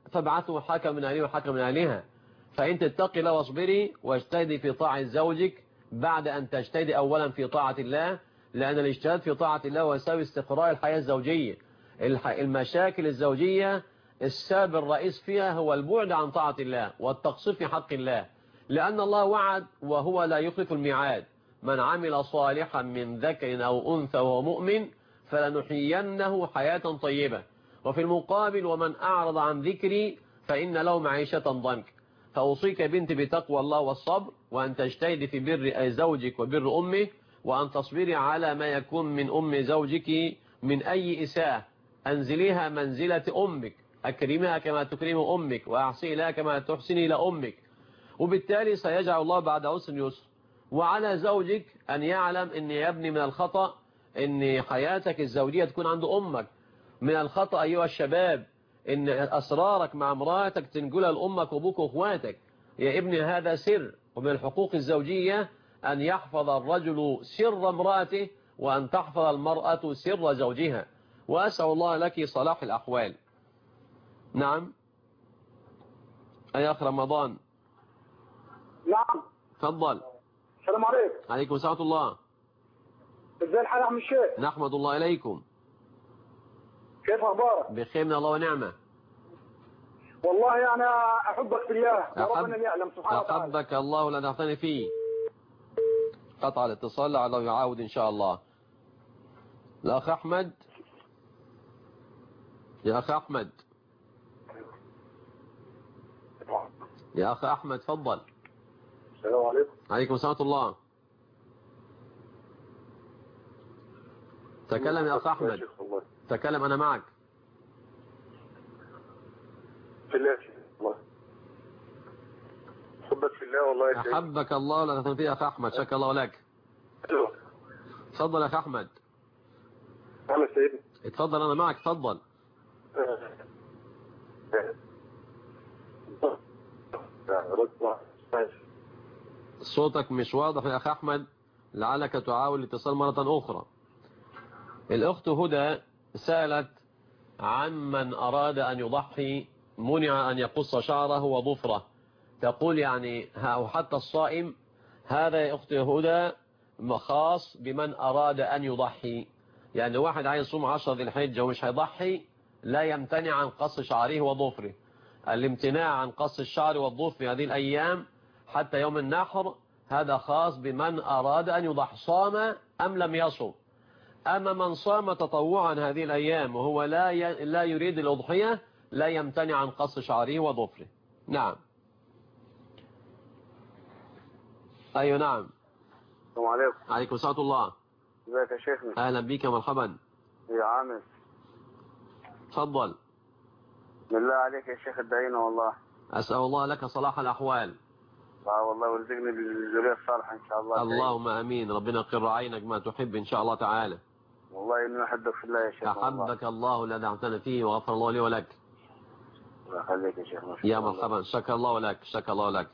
فابعثوا حكم من أهله وحكم من أهلها. فأنت اتقي الله واصبري واجتهدي في طاعة زوجك بعد أن تجتهدي أولا في طاعة الله، لأن الاجتهاد في طاعة الله هو يساوي استقرار الحياة الزوجية. المشاكل الزوجية السبب الرئيس فيها هو البعد عن طاعة الله والتقصير في حق الله، لأن الله وعد وهو لا يخلف الميعاد: من عمل صالحا من ذكر أو أنثى وهو مؤمن فلنحيينه حياة طيبة. وفي المقابل: ومن أعرض عن ذكري فإن له معيشة ضنك. فأوصيك بنت بتقوى الله والصبر، وأن تجتهدي في بر زوجك وبر أمه، وأن تصبري على ما يكون من أم زوجك من أي إساءة. أنزليها منزلة أمك، أكرمها كما تكرم أمك، وأحسني لها كما تحسني إلى أمك، وبالتالي سيجعل الله بعد عسر يسر. وعلى زوجك أن يعلم أن يا ابني من الخطأ أن حياتك الزوجية تكون عند أمك. من الخطأ أيها الشباب أن أسرارك مع امرأتك تنقلها لأمك وأبوك وأخواتك. يا ابني هذا سر، ومن الحقوق الزوجية أن يحفظ الرجل سر امرأته وأن تحفظ المرأة سر زوجها. وأسأل الله لك صلاح الأحوال. نعم. أي أخ رمضان. نعم. تفضل. السلام عليكم. عليكم السلام ورحمة الله. ازاي الحال يا عم الشيخ؟ نحمد الله إليكم. كيف أخبارك؟ بخير من الله ونعمة. والله أنا أحبك في الله وربنا يعلم سبحانه وتعالى. أحبك الله لا نعتني فيه. قطع الاتصال لعله يعاود إن شاء الله. الأخ أحمد. يا أخ أحمد. يا أخ أحمد تفضل. السلام عليكم. عليكم السلام ورحمة الله. تكلم يا أخ أحمد. تكلم أنا معك. في الله والله. أحبك في الله والله يا شيخ. أحبك الله لا تنفي يا أخ أحمد. شكر الله لك. تفضل يا أخ أحمد. أنا سيدي. اتفضل أنا معك. تفضل. صوتك مش واضح يا أخ أحمد، لعلك تعاول الاتصال مرة أخرى. الأخت هدى سألت عن من أراد أن يضحي منع أن يقص شعره وظفره. تقول يعني أو حتى الصائم. هذا يا أخت هدى خاص بمن أراد أن يضحي. يعني واحد عايز يصوم عشرة ذي الحجة ومش هيضحي لا يمتنع عن قص شعره وظفره. الامتناع عن قص الشعر والظفر في هذه الأيام حتى يوم النحر هذا خاص بمن أراد أن يضحي، صام أم لم يصم. أما من صام تطوعا هذه الأيام وهو لا ي... لا يريد الأضحية لا يمتنع عن قص شعره وظفره. نعم. أيوة نعم. السلام عليكم. عليكم السلام الله. ازيك يا شيخنا؟ أهلا بك مرحبا. يا عامر. تفضل. بالله عليك يا شيخ ادعينا والله. أسأل الله لك صلاح الأحوال. اه والله وارزقني بالذرية الصالحة إن شاء الله. اللهم أمين. ربنا يقر عينك ما تحب إن شاء الله تعالى. والله إني أحبك في الله يا شيخ. أحبك الله الذي دعوتنا فيه وغفر الله لي ولك. الله يخليك يا شيخ. يا مرحبا. شكر الله لك. شكر الله لك.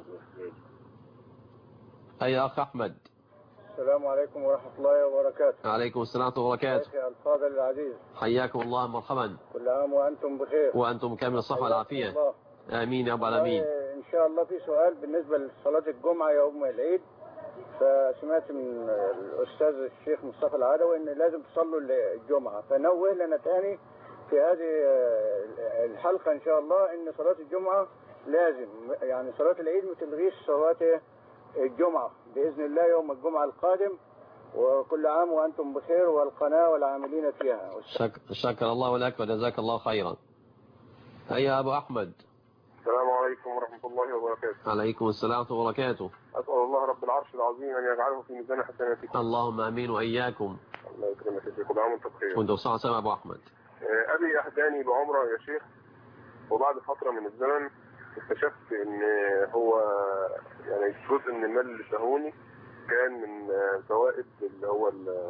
أي أخ أحمد. السلام عليكم ورحمة الله وبركاته. عليكم السلام وبركاته. يا الفاضل العزيز. حياكم الله مرحبا. كل عام وأنتم بخير. وأنتم كامل الصحة والعافية. آمين يا رب العالمين. إن شاء الله في سؤال بالنسبة لصلاة الجمعة يوم العيد. فسمعت من الأستاذ الشيخ مصطفى العدوي إن لازم تصلوا الجمعة، فنوه لنا تاني في هذه الحلقة إن شاء الله إن صلاة الجمعة لازم، يعني صلاة العيد ما تلغيش صلاة الجمعة بإذن الله يوم الجمعة القادم. وكل عام وأنتم بخير والقناة والعاملين فيها. شك... شكر الله لك وجزاك الله خيرا. هيا أبو أحمد. السلام عليكم ورحمة الله وبركاته. عليكم السلام وبركاته. أسأل الله رب العرش العظيم أن يجعله في ميزان حسناتكم. اللهم آمين وإياكم. الله يكرمك يا شيخ. كل عام وأنتم بخير. وأنتم بصحة وسلامة أبو أحمد. أبي أهداني بعمرة يا شيخ، وبعد فترة من الزمن اكتشفت إن هو يعني جزء من المال اللي اداهوني كان من فوائد اللي هو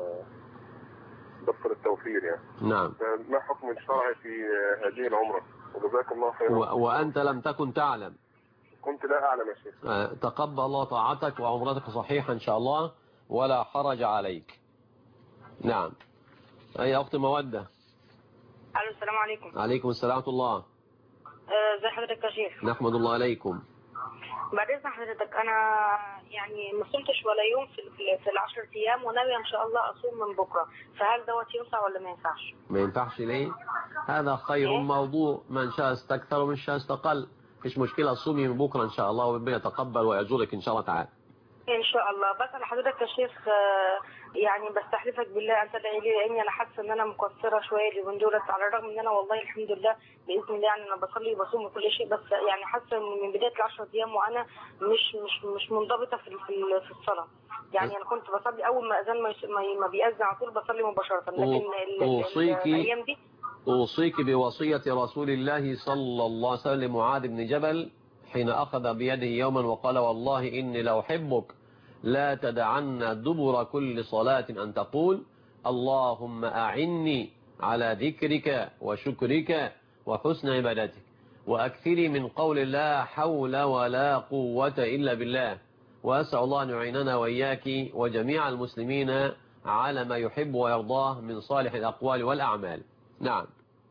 دفتر التوفير يعني. نعم. ما حكم الشرع في هذه العمرة؟ وجزاك الله خيرا. و... وأنت لم تكن تعلم. كنت لا أعلم يا شيخ. أه تقبل الله طاعتك وعمرتك صحيحة إن شاء الله ولا حرج عليك. نعم. أي أخت مودة. الو السلام عليكم. عليكم السلام ورحمة الله. ازي حضرتك يا شيخ؟ نحمد الله عليكم. بعد اذن حضرتك انا يعني ما صمتش ولا يوم في في- في العشر ايام وناوي ان شاء الله اصوم من بكره، فهل دوت ينفع ولا ما ينفعش؟ ما ينفعش ليه؟ هذا خير موضوع، من شاء استكثر ومن شاء استقل. مفيش مشكلة، صومي من بكرة إن شاء الله وربنا يتقبل ويأجرك إن شاء الله تعالى. ان شاء الله. بسأل حضرتك يا شيخ آه، يعني بستحلفك بالله ان تدعي لي، لاني انا حاسه ان انا مقصره شويه اليومين دولت، على الرغم ان انا والله الحمد لله باذن الله يعني انا بصلي وبصوم وكل شيء، بس يعني حاسه ان من بدايه العشر ايام وانا مش مش مش منضبطه في في في الصلاه. يعني انا كنت بصلي اول ما اذان ما يس- ما- ما بيأذن على طول بصلي مباشره، لكن ال- ال- أوصيك الايام دي أوصيك بوصية رسول الله صلى الله عليه وسلم لمعاذ بن جبل حين أخذ بيده يوما وقال والله إني لأحبك لا تدعن دبر كل صلاة أن تقول اللهم أعني على ذكرك وشكرك وحسن عبادتك، وأكثري من قول لا حول ولا قوة إلا بالله. وأسأل الله أن يعيننا وإياك وجميع المسلمين على ما يحب ويرضاه من صالح الأقوال والأعمال. نعم.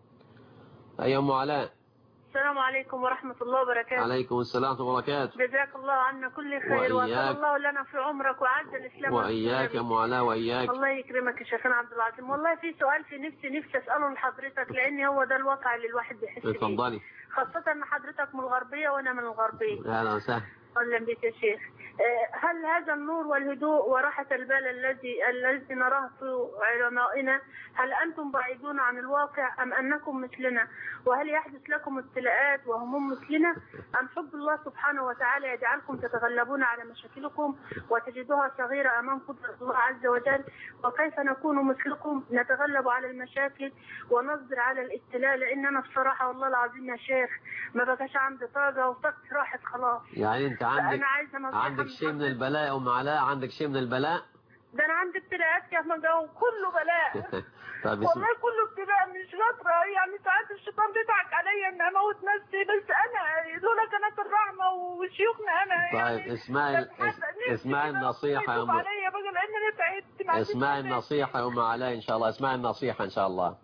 أيها أم علاء. السلام عليكم ورحمة الله وبركاته. عليكم السلام ورحمة الله وبركاته. جزاك الله عنا كل خير، وأسأل الله لنا في عمرك وعز الإسلام وإياك يا أم علاء وإياك. الله يكرمك يا شيخنا عبد العظيم. والله في سؤال في نفسي نفسي أسأله لحضرتك، لأن هو ده الواقع اللي الواحد بيحس بيه. اتفضلي. خاصة إن حضرتك من الغربية وأنا من الغربية. أهلا وسهلا. أهلا بك يا شيخ. هل هذا النور والهدوء وراحة البال الذي الذي نراه في علمائنا، هل أنتم بعيدون عن الواقع أم أنكم مثلنا؟ وهل يحدث لكم ابتلاءات وهموم مثلنا أم حب الله سبحانه وتعالى يجعلكم تتغلبون على مشاكلكم وتجدوها صغيرة أمام قدرة الله عز وجل؟ وكيف نكون مثلكم نتغلب على المشاكل ونصبر على الابتلاء؟ لأن أنا بصراحة والله العظيم يا شيخ ما بقاش عندي طاقة وطاقتي راحت خلاص. يعني أنت عندك عندك شيء من البلاء يا أم علاء؟ عندك شيء من البلاء؟ ده انا عندي ابتلاءات كما جو كله بلاء. طيب والله كله ابتلاء مش شاطره، يعني ساعات الشيطان بيضحك عليا ان اموت نفسي، بس انا دول كانت الرحمه وشيوخنا انا. طيب يعني اسمعي اسمعي النصيحه يا ام عليا بقى لان انا تعبت. اسمعي النصيحه يا ام علاء ان شاء الله، اسمعي النصيحه ان شاء الله.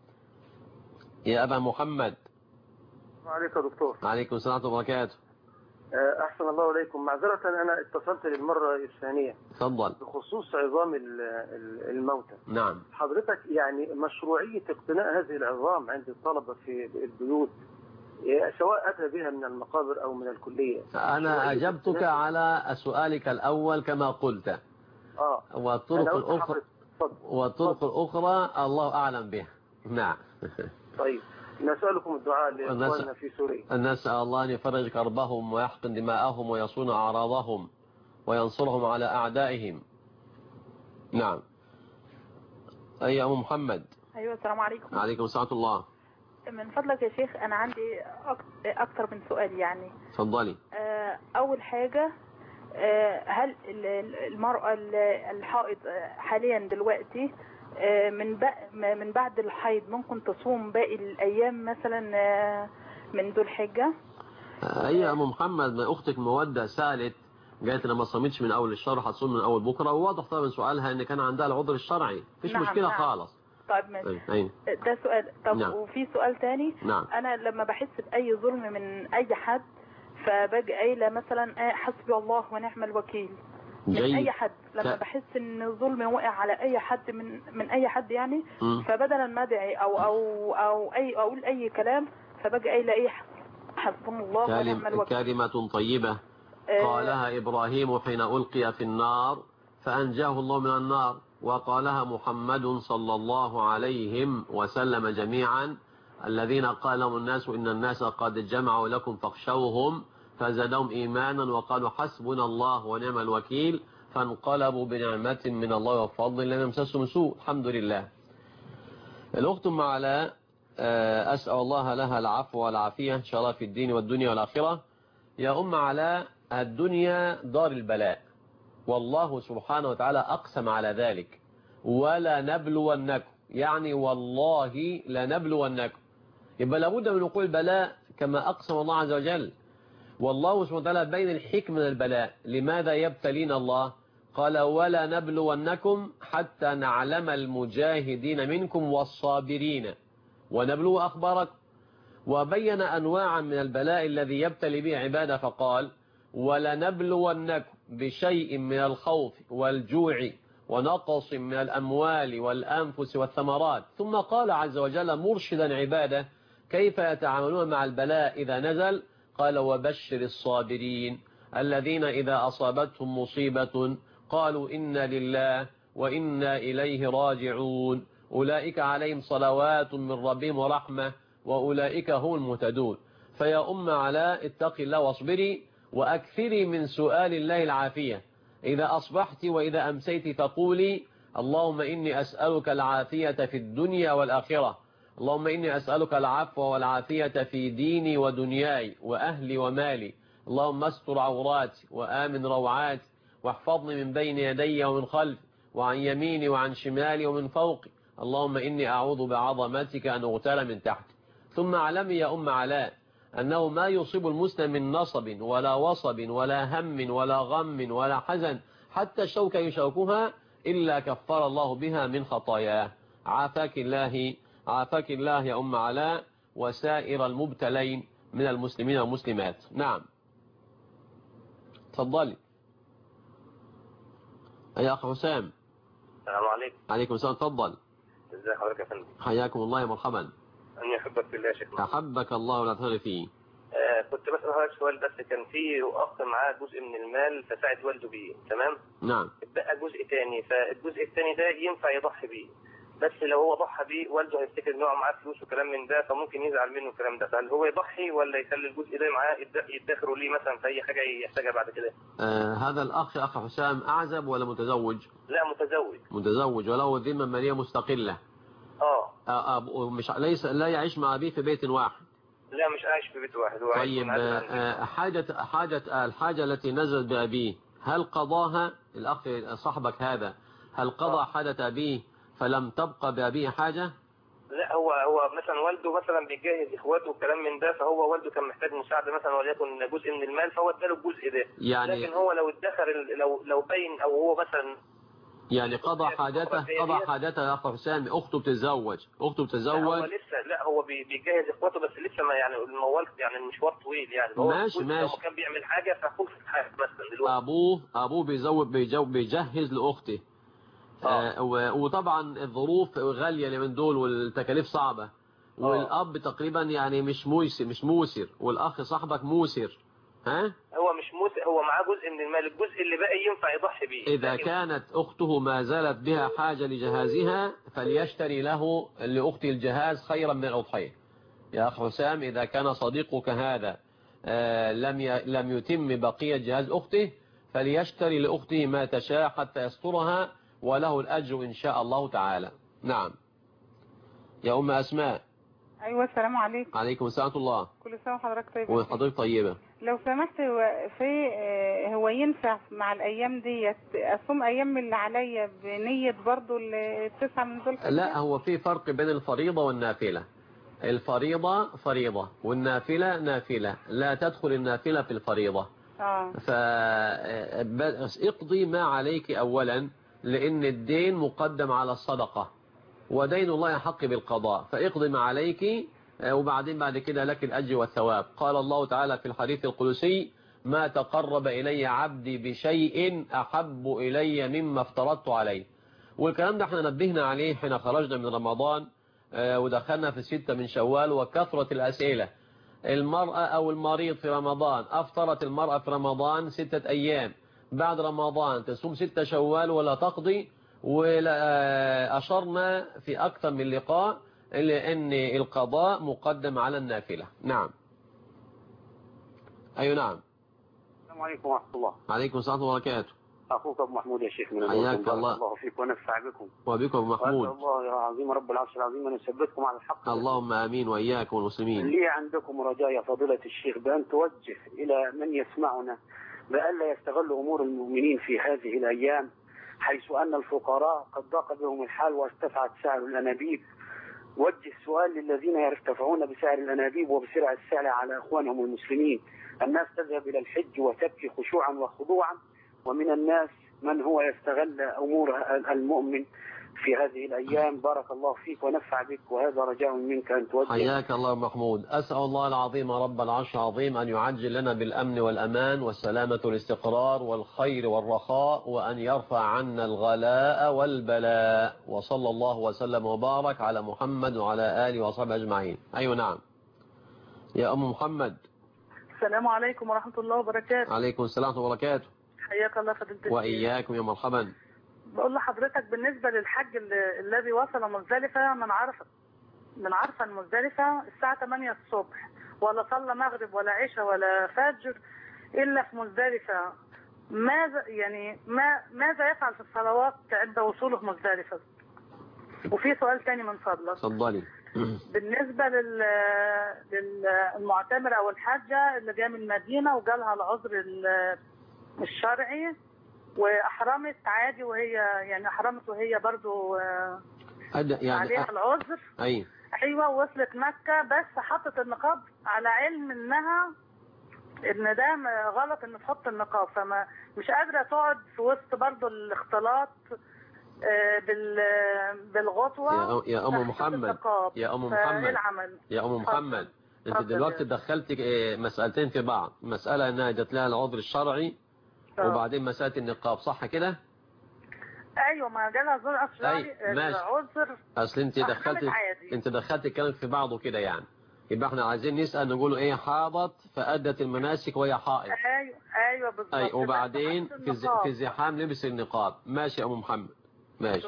يا ابا محمد. وعليكم يا دكتور. وعليكم السلام ورحمه الله وبركاته. أحسن الله إليكم. معذرة أنا اتصلت للمرة الثانية. تفضل. بخصوص عظام الموتى. نعم. حضرتك يعني مشروعية اقتناء هذه العظام عند الطلبة في البيوت سواء أتى بها من المقابر أو من الكلية. أنا أجبتك على سؤالك الأول كما قلت. آه. والطرق الأخرى والطرق الأخرى الله أعلم بها. نعم. طيب. نسألكم الدعاء لإخواننا في سوريا. نسأل الله أن يفرج كربهم ويحقن دماءهم ويصون أعراضهم وينصرهم على أعدائهم. نعم. أي أم محمد. أيوة السلام عليكم. عليكم السلام ورحمة الله. من فضلك يا شيخ أنا عندي أكثر من سؤال يعني. تفضلي. أول حاجة هل المرأة الحائض حاليا دلوقتي من من بعد الحيض ممكن تصوم باقي الأيام مثلا من ذو الحجة؟ أي أم محمد أختك مودة سألت قالت لما صمتش من أول الشهر هتصوم من أول بكرة، وواضح طبعا من سؤالها إن كان عندها العذر الشرعي، مفيش نعم مشكلة نعم. خالص. طيب ماشي. أي. ده سؤال. طب نعم. وفي سؤال تاني. نعم. أنا لما بحس بأي ظلم من أي حد فباجي قايله مثلا حسبي الله ونعم الوكيل من جيد. اي حد لما ف... بحس ان الظلم وقع على اي حد من من اي حد يعني م. فبدلا ما ادعي او او او اي اقول اي كلام فباجي قايله ايه حسبنا الله كلم... ونعم الوكيل. كلمة طيبة قالها إبراهيم حين ألقي في النار فأنجاه الله من النار، وقالها محمد صلى الله عليه وسلم جميعا الذين قال لهم الناس إن الناس قد جمعوا لكم فاخشوهم فزادهم إيمانا وقالوا حسبنا الله ونعم الوكيل فانقلبوا بنعمة من الله وفضل لم يمسسهم سوء. الحمد لله. الأخت أم علاء أسأل الله لها العفو والعافية إن شاء الله في الدين والدنيا والآخرة. يا أم علاء الدنيا دار البلاء، والله سبحانه وتعالى أقسم على ذلك ولا نبلونكم، يعني والله لنبلونكم، يبقى لابد من وقوع البلاء كما أقسم الله عز وجل. والله سبحانه وتعالى بين الحكم من البلاء. لماذا يبتلين الله؟ قال ولا نبلونكم حتى نعلم المجاهدين منكم والصابرين ونبلو أخباركم. وبين أنواعا من البلاء الذي يبتلي به عباده فقال ولنبلونكم بشيء من الخوف والجوع ونقص من الأموال والأنفس والثمرات. ثم قال عز وجل مرشدا عباده كيف يتعاملون مع البلاء إذا نزل، قال وبشر الصابرين الذين إذا أصابتهم مصيبة قالوا إنا لله وإنا إليه راجعون أولئك عليهم صلوات من ربهم ورحمة وأولئك هم المهتدون. فيا أم علاء اتقي الله واصبري وأكثري من سؤال الله العافية. إذا أصبحت وإذا أمسيت فقولي اللهم إني أسألك العافية في الدنيا والآخرة، اللهم إني أسألك العفو والعافية في ديني ودنياي وأهلي ومالي، اللهم استر عوراتي وآمن روعاتي واحفظني من بين يدي ومن خلفي وعن يميني وعن شمالي ومن فوقي، اللهم إني أعوذ بعظمتك أن أغتال من تحتي. ثم اعلمي يا أم علاء أنه ما يصيب المسلم من نصب ولا وصب ولا هم ولا غم ولا حزن حتى الشوكة يشوكها إلا كفر الله بها من خطاياه. عافاك الله عافاك الله يا أم علاء وسائر المبتلين من المسلمين والمسلمات. نعم تفضلي يا أخ حسام. السلام عليكم. عليكم السلام. تفضل. ازي حضرتك يا فندم؟ حياكم الله مرحبا. اني احبك بالله يا شيخ. احبك الله ولا تغفر فيه. آه كنت بسأل حضرتك سؤال، بس كان في اخ معاه جزء من المال فساعد والده بيه، تمام؟ نعم. اتبقى جزء تاني، فالجزء التاني ده ينفع يضحي بيه، بس لو هو ضحى بيه والده هيفتكر ان هو معاه فلوس وكلام من ده فممكن يزعل منه الكلام ده، فهل هو يضحي ولا يخلي الجزء ده معاه يدخره ليه مثلا في اي حاجه يحتاجها بعد كده؟ آه هذا الاخ اخ حسام اعزب ولا متزوج؟ لا متزوج. متزوج وله ذمه ماليه مستقله. اه اه مش ليس لا يعيش مع ابيه في بيت واحد. لا مش عايش في بيت واحد، هو طيب آه حاجه حاجه آه الحاجه التي نزلت بابيه هل قضاها الاخ صاحبك هذا؟ هل قضى آه. حاجه ابيه فلم تبقى بابيه حاجه؟ لا هو هو مثلا والده مثلا بيجهز اخواته والكلام من ده، فهو والده كان محتاج مساعده مثلا وليكن جزء من المال فهو اداله الجزء ده، يعني لكن هو لو ادخر لو لو بين او هو مثلا يعني قضى حاجته قضى حاجته يا اخ حسام. اخته بتتزوج اخته بتتزوج لا هو لسه لا هو بيجهز اخواته بس لسه ما يعني الموال يعني المشوار طويل يعني هو ماشي ماشي لو كان بيعمل حاجه فخلصت حاجه مثلا دلوقتي ابوه ابوه بيزوج بيجهز لاخته. آه وطبعا الظروف غاليه اليومين دول والتكاليف صعبه أوه. والاب تقريبا يعني مش موسر مش موسر والاخ صاحبك موسر. ها هو مش موسر، هو معاه جزء من المال، الجزء اللي باقي ينفع يضحي بيه. اذا لكن... كانت اخته ما زالت بها حاجه لجهازها فليشتري له لاخته الجهاز خيرا من الاضحيه. يا اخ حسام اذا كان صديقك هذا آه لم ي... لم يتم بقيه جهاز اخته فليشتري لاخته ما تشاء حتى يسترها وله الأجر إن شاء الله تعالى. نعم يا أم أسماء. أيوة السلام عليكم. عليكم السلام ورحمة الله. كل سنة وحضرتك طيبة. وحضرتك طيبة. لو سمحت هو في هو ينفع مع الأيام ديت أصوم أيام اللي عليا بنية برضو التسعة من ذو الحجة؟ لا هو في فرق بين الفريضة والنافلة. الفريضة فريضة والنافلة نافلة، لا تدخل النافلة في الفريضة. اه فاقضي ما عليك أولا لأن الدين مقدم على الصدقة ودين الله يحق بالقضاء، فاقضي ما عليك وبعدين بعد كده لك الأجر والثواب. قال الله تعالى في الحديث القدسي ما تقرب إلي عبدي بشيء أحب إلي مما افترضت عليه. والكلام ده احنا نبهنا عليه حين خرجنا من رمضان ودخلنا في ستة من شوال وكثرة الأسئلة. المرأة أو المريض في رمضان أفطرت المرأة في رمضان ستة أيام، بعد رمضان تصوم ستة شوال ولا تقضي. وأشرنا في أكثر من لقاء لأن القضاء مقدم على النافلة. نعم أيوة نعم. السلام عليكم ورحمة الله. عليكم السلام وبركاته. أخوك أبو محمود يا شيخ من حياك الله. الله فيك ونفع بكم. وبكم أبو محمود. الله يا عظيم رب العرش العظيم أن يثبتكم على الحق. اللهم آمين وإياكم والمسلمين. لي عندكم رجاء يا فضيلة الشيخ بأن توجه إلى من يسمعنا بألا يستغل أمور المؤمنين في هذه الأيام، حيث أن الفقراء قد ضاق بهم الحال وارتفعت سعر الأنابيب. وجه السؤال للذين يرتفعون بسعر الأنابيب وبسرعة السعر على أخوانهم المسلمين. الناس تذهب إلى الحج وتبكي خشوعا وخضوعا، ومن الناس من هو يستغل أمور المؤمن في هذه الأيام. بارك الله فيك ونفع بك، وهذا رجاء منك أن توجه. حياك الله محمود. أسأل الله العظيم رب العرش العظيم أن يعجل لنا بالأمن والأمان والسلامة والاستقرار والخير والرخاء، وأن يرفع عنا الغلاء والبلاء. وصلى الله وسلم وبارك على محمد وعلى آله وصحبه أجمعين. أيوة نعم يا أم محمد. السلام عليكم ورحمة الله وبركاته. عليكم السلام ورحمة الله وبركاته. حياك الله فضيلة الشيخ. وإياكم يا مرحبا. بقول لحضرتك بالنسبة للحج الذي وصل مزدلفة من عرفة من عرفة المزدلفة الساعة ثمانية الصبح، ولا صلى مغرب ولا عشاء ولا فجر إلا في مزدلفة، ماذا يعني ما ماذا يفعل في الصلوات عند وصوله مزدلفة؟ وفي سؤال ثاني من فضلك. اتفضلي. بالنسبة لل للمعتمر أو الحاجة اللي جاء من المدينة وجالها العذر الشرعي واحرمت عادي، وهي يعني احرمت وهي برضو يعني عليها العذر. ايوه ايوه وصلت مكة بس حطت النقاب على علم انها ان ده غلط ان تحط النقاب، فما مش قادرة تقعد في وسط برضو الاختلاط بال بالغطوة. يا, يا ام محمد يا ام محمد يا ام محمد انت دلوقتي دخلت مسألتين في بعض، مسألة انها جت لها العذر الشرعي وبعدين مسألة النقاب، صح كده؟ ايوه ما جالها عذر شرعي. العذر اصل انت دخلت انت دخلت الكلام في بعضه كده يعني، يبقى احنا عايزين نسأل نقول ايه حاضت فأدت المناسك وهي حائض. ايوه ايوه بالظبط. ايوه وبعدين في في زحام لبس النقاب. ماشي يا ام محمد ماشي.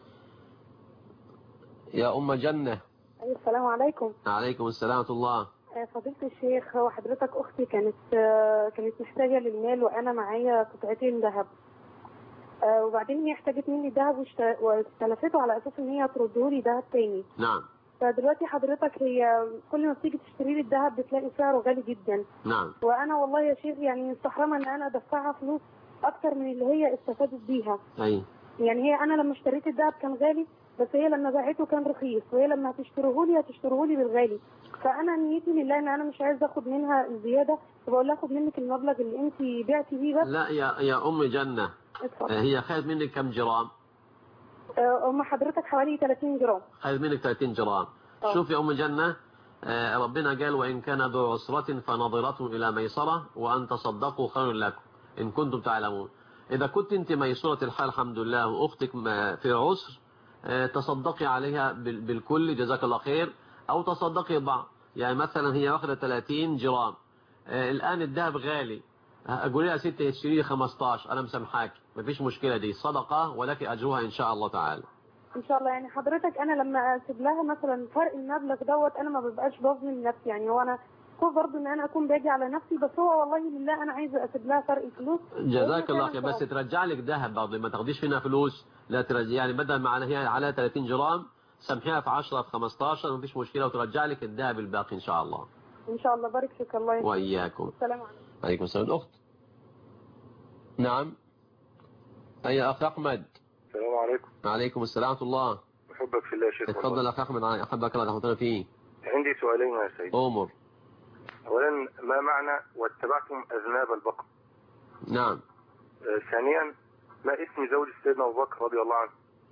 يا ام جنة. ايوه السلام عليكم. عليكم السلام ورحمة الله. فضيلة الشيخ، هو حضرتك أختي كانت كانت محتاجة للمال وأنا معايا قطعتين ذهب، وبعدين هي احتاجت مني ذهب واستلفته على أساس إن هي ترده لي ذهب تاني. نعم. فدلوقتي حضرتك هي كل ما بتيجي تشتري لي الذهب بتلاقي سعره غالي جدا. نعم. وأنا والله يا شيخ يعني مستحرمة إن أنا أدفعها فلوس أكتر من اللي هي استفادت بيها. أيوة. يعني هي أنا لما اشتريت الذهب كان غالي، بس هي لما باعته كان رخيص، وهي لما هتشتريه لي هتشتريه لي بالغالي. فانا نيتي لله ان انا مش عايزه اخد منها الزياده، فبقول لها اخد منك المبلغ اللي انت بعتي بيه بس. لا يا يا ام جنه اتفضل. هي خدت منك كم جرام؟ ام حضرتك حوالي ثلاثين جرام. خدت منك ثلاثين جرام. أوه. شوف يا ام جنه ربنا قال وان كان ذو عسره فنظره الى ميسره وان تصدقوا خير لكم ان كنتم تعلمون. اذا كنت انت ميسوره الحال الحمد لله واختك في عسر تصدقي عليها بالكل جزاك الله خير، او تصدقي بعض. يعني مثلا هي واخده ثلاثين جرام، آه الان الذهب غالي، اقول لها ستة تشتري لي خمستاشر انا مسامحاك، مفيش مشكله، دي صدقه ولك اجرها ان شاء الله تعالى. ان شاء الله. يعني حضرتك انا لما اسيب لها مثلا فرق المبلغ دوت انا ما ببقاش بظلم نفسي، يعني هو انا خوف برضه ان انا اكون باجي على نفسي، بس هو والله لله انا عايزه اسيب لها فرق الفلوس. جزاك الله خير، بس ترجع لك ذهب برضه، ما تاخديش منها فلوس، لا ترجع، يعني بدل ما هي عليها ثلاثين جرام سامحيها في عشرة في خمستاشر مفيش مشكلة، وترجع لك الذهب الباقي إن شاء الله. إن شاء الله. بارك فيك الله يسلمك. وإياكم. السلام عليكم. عليكم السلام. الأخت. نعم. أي أخ أحمد. السلام عليكم. وعليكم السلام ورحمة الله. أحبك في الله يا شيخ. اتفضل أخ أحمد، أحبك الله رحمة الله فيه. عندي سؤالين يا سيدي. أمر. أولا ما معنى واتبعتم أذناب البقر؟ نعم. آه ثانيا ما اسم زوج سيدنا أبو بكر رضي الله عنه؟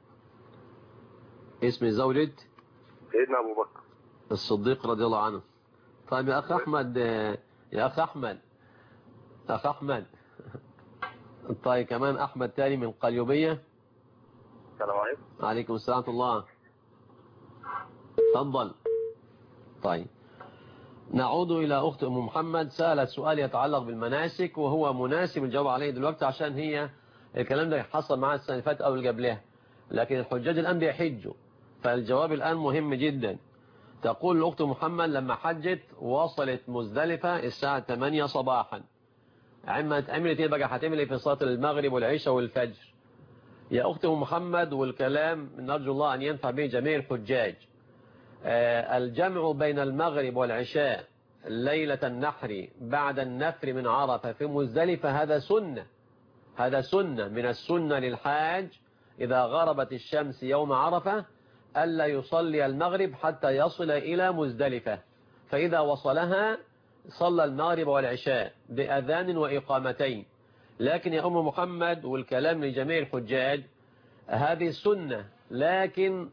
اسم زوجة سيدنا أبو بكر الصديق رضي الله عنه. طيب يا أخ أحمد، يا أخ أحمد أخ أحمد طيب كمان أحمد تاني من قليوبية. السلام عليكم. عليكم السلام ورحمة الله. تفضل. طيب نعود إلى أخت أم محمد، سألت سؤال يتعلق بالمناسك وهو مناسب الجواب عليه دلوقتي، عشان هي الكلام ده حصل معها السنة اللي فاتت أو اللي قبلها، لكن الحجاج الآن بيحجوا، فالجواب الآن مهم جدا. تقول الأخت محمد لما حجت وصلت مزدلفة الساعة ثمانية صباحا، عملت عملت ايه بقى؟ هتعمل ايه في صلاة المغرب والعشاء والفجر؟ يا أخت محمد، والكلام نرجو الله أن ينفع به جميع الحجاج، آه الجمع بين المغرب والعشاء ليلة النحر بعد النفر من عرفة في مزدلفة هذا سنة، هذا سنة من السنة للحاج إذا غربت الشمس يوم عرفة ألا يصلي المغرب حتى يصل إلى مزدلفة، فإذا وصلها صلى المغرب والعشاء بأذان وإقامتين. لكن يا أم محمد، والكلام لجميع الحجاج، هذه السنة لكن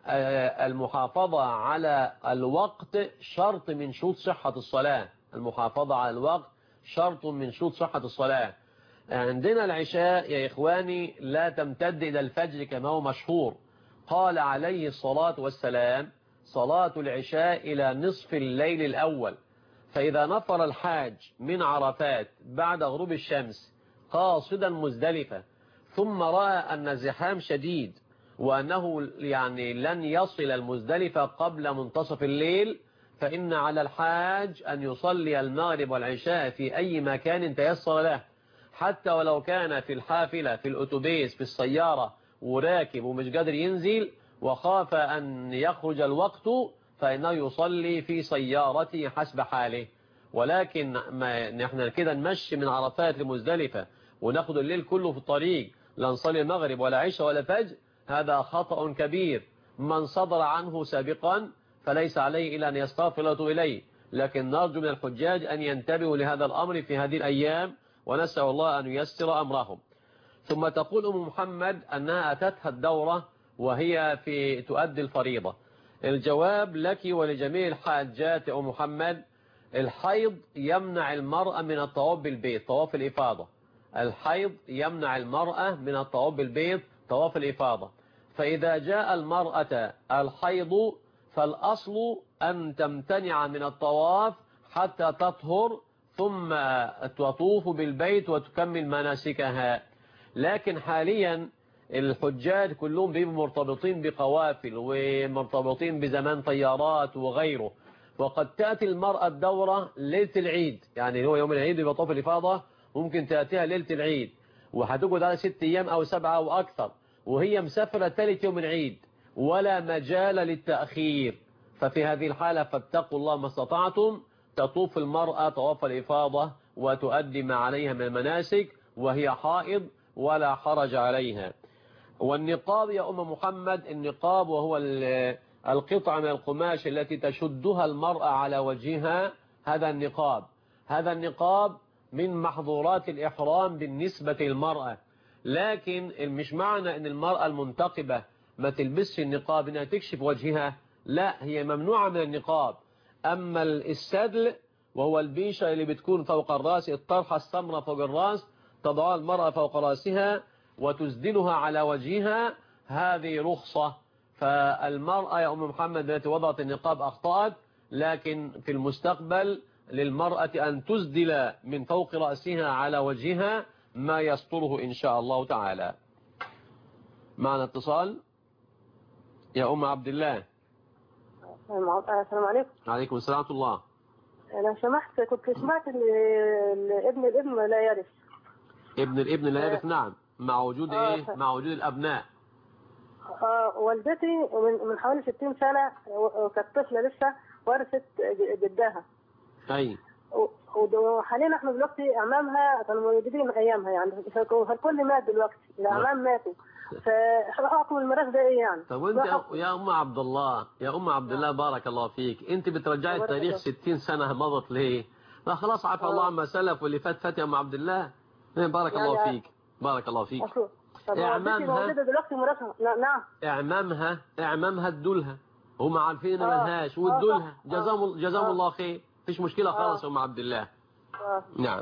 المحافظة على الوقت شرط من شروط صحة الصلاة. المحافظة على الوقت شرط من شروط صحة الصلاة. عندنا العشاء يا إخواني لا تمتد إلى الفجر كما هو مشهور. قال عليه الصلاة والسلام صلاة العشاء إلى نصف الليل الأول. فإذا نفر الحاج من عرفات بعد غروب الشمس قاصدا مزدلفة ثم رأى أن الزحام شديد وأنه يعني لن يصل المزدلفة قبل منتصف الليل، فإن على الحاج أن يصلي المغرب والعشاء في أي مكان تيسر له، حتى ولو كان في الحافلة في الأتوبيس في السيارة وراكب ومش قادر ينزل وخاف أن يخرج الوقت فإنه يصلي في سيارته حسب حاله. ولكن ما نحن كده نمشي من عرفات لمزدلفة وناخد الليل كله في الطريق لا نصلي المغرب ولا عشاء ولا فجر، هذا خطأ كبير. من صدر عنه سابقا فليس عليه إلا أن يستغفر الله ويتوب إليه، لكن نرجو من الحجاج أن ينتبهوا لهذا الأمر في هذه الأيام ونسأل الله أن ييسر أمرهم. ثم تقول أم محمد أنها أتتها الدورة وهي في تؤدي الفريضة. الجواب لك ولجميع الحاجات أم محمد، الحيض يمنع المرأة من الطواف بالبيت طواف الإفاضة. الحيض يمنع المرأة من الطواف بالبيت طواف الإفاضة. فإذا جاء المرأة الحيض فالأصل أن تمتنع من الطواف حتى تطهر ثم تطوف بالبيت وتكمل مناسكها. لكن حاليا الحجاج كلهم بيبقوا مرتبطين بقوافل ومرتبطين بزمان طيارات وغيره، وقد تأتي المرأة الدورة ليلة العيد، يعني هو يوم العيد يبقى طواف الإفاضة ممكن تأتيها ليلة العيد وهتقعد على ست أيام أو سبعة أو أكثر وهي مسافرة ثالث يوم العيد ولا مجال للتأخير. ففي هذه الحالة فاتقوا الله ما استطعتم، تطوف المرأة طواف الإفاضة وتؤدي ما عليها من المناسك وهي حائض ولا حرج عليها. والنقاب يا أم محمد، النقاب وهو القطعة من القماش التي تشدها المرأة على وجهها، هذا النقاب هذا النقاب من محظورات الإحرام بالنسبة للمرأة. لكن مش معنى أن المرأة المنتقبة ما تلبسش النقاب أنها تكشف وجهها، لا، هي ممنوعة من النقاب. أما السدل وهو البيشة اللي بتكون فوق الرأس، الطرحة السمراء فوق الرأس تضعها المرأة فوق رأسها وتسدلها على وجهها، هذه رخصة. فالمرأة يا أم محمد التي وضعت النقاب أخطأت، لكن في المستقبل للمرأة أن تسدل من فوق رأسها على وجهها ما يستره إن شاء الله تعالى. معنا اتصال يا أم عبد الله. السلام عليكم. عليكم السلام ورحمة الله. أنا سمحت كنت سمعت إن ابن الابن لا يرث. ابن الابن لا يرث، نعم، مع وجود آه إيه؟ مع وجود الأبناء. آه والدتي من من حوالي ستين سنة كانت طفلة لسه ورثت جدها. أي. وحاليا احنا دلوقتي اعمامها كانوا موجودين ايامها، يعني فالكل مات دلوقتي، الاعمام ماتوا، فحكم الميراث ده ايه يعني؟ طب وانت يا ام عبد الله يا ام عبد الله بارك الله فيك، انت بترجعي التاريخ ستين سنة مضت ليه؟ لا خلاص عفى الله عما سلف واللي فات فات يا ام عبد الله. بارك يعني الله فيك بارك الله فيك. اعمامها دلوقتي ميراثها نعم اعمامها اعمامها ادولها، هم عارفين ان ملهاش وادولها، جزاهم جزاهم الله خير، مفيش مشكلة خالص يا ام عبد الله. آه. نعم.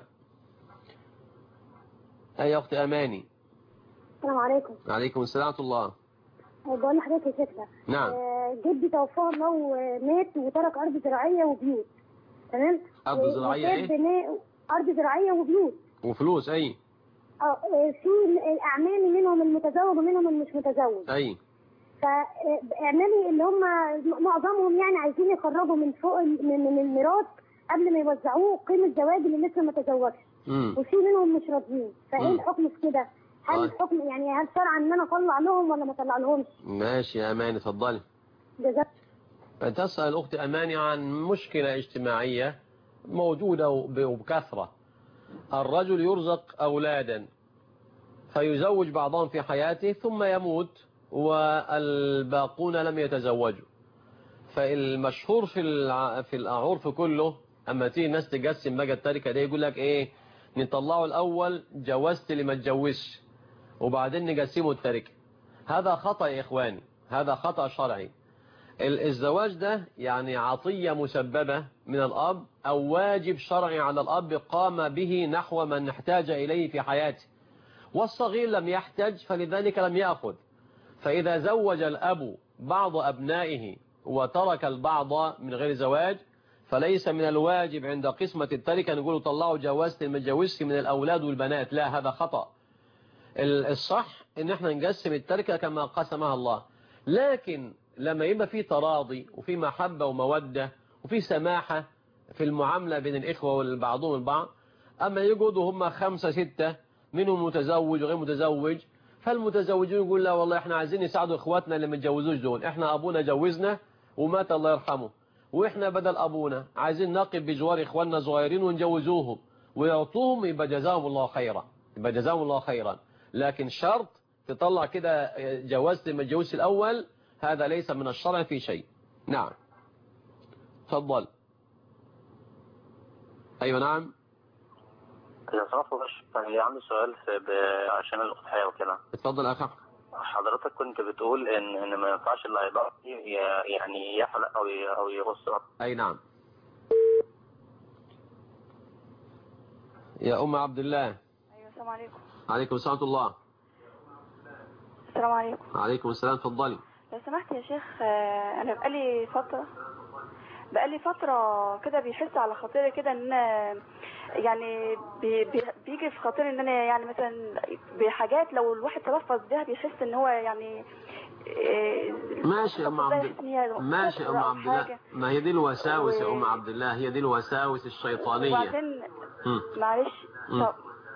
أي يا أخت أماني. السلام عليكم. وعليكم السلام ورحمة الله. بقول لحضرتك يا شيخنا. نعم. آه جدي توفاه الله ومات وترك أرض زراعية وبيوت. تمام؟ أرض زراعية إيه؟ أرض زراعية وبيوت. وفلوس أي. اه في أعمامي منهم المتزوج ومنهم المش متزوج. أي. فأعمامي اللي هم معظمهم يعني عايزين يخرجوا من فوق من من الميراث قبل ما يوزعوه قيمة زواج اللي لسه ما تزوجش. وفي منهم مش راضيين، فايه الحكم في كده؟ هل الحكم يعني هل شرعا ان انا اطلع لهم ولا ما اطلع لهمش؟ ماشي يا اماني اتفضلي. جزاك. تسأل الاخت اماني عن مشكلة اجتماعية موجودة وبكثرة. الرجل يرزق اولادا فيزوج بعضهم في حياته ثم يموت والباقون لم يتزوجوا. فالمشهور في في العرف كله اما تيجي الناس تقسم بقى التركه دي يقول لك ايه، نطلعه الاول جوزت اللي ما اتجوزش وبعدين نقسمه التركه. هذا خطأ يا اخواني، هذا خطأ شرعي. الزواج ده يعني عطية مسببة من الأب أو واجب شرعي على الأب قام به نحو من احتاج إليه في حياته، والصغير لم يحتج فلذلك لم يأخذ. فإذا زوج الأب بعض أبنائه وترك البعض من غير زواج فليس من الواجب عند قسمة التركة نقول طلعوا جوازة المتجوزش من الأولاد والبنات، لا، هذا خطأ. الصح ان احنا نقسم التركة كما قسمها الله، لكن لما يبقى في تراضي وفي محبة ومودة وفي سماحة في المعاملة بين الإخوة والبعضهم البعض، أما يقعدوا هم خمسة ستة منهم متزوج وغير متزوج، فالمتزوجين يقول لا والله احنا عايزين نساعدوا اخواتنا اللي متجوزوش دول، احنا ابونا جوزنا ومات الله يرحمه، واحنا بدل ابونا عايزين نقف بجوار اخواننا صغيرين ونجوزوهم ويعطوهم، يبقى جزاهم الله خيرا، يبقى جزاهم الله خيرا. لكن شرط تطلع كده جواز المتجوز الاول هذا ليس من الشرع في شيء. نعم تفضل. ايوه نعم. يا صاحبي بس عندي سؤال عشان الأضحية وكده. اتفضل اخ. حضرتك كنت بتقول ان ان ما ينفعش اللي هيضحي يعني يحلق او او يغص. اي نعم. يا ام عبد الله. ايوه السلام عليكم. عليكم السلام ورحمة الله. السلام عليكم. عليكم السلام، اتفضلي. لو سمحت يا شيخ، انا بقالي فترة بقالي فترة كده بيحس على خاطري كده ان يعني بي بي بيجي في خاطري ان انا يعني مثلا بحاجات لو الواحد تلفظ بيها بيحس ان هو يعني ماشي يا ام عبد الله، ماشي يا ام عبد الله، ما هي دي الوساوس يا ام عبد الله، هي دي الوساوس الشيطانية. وبعدين معلش طب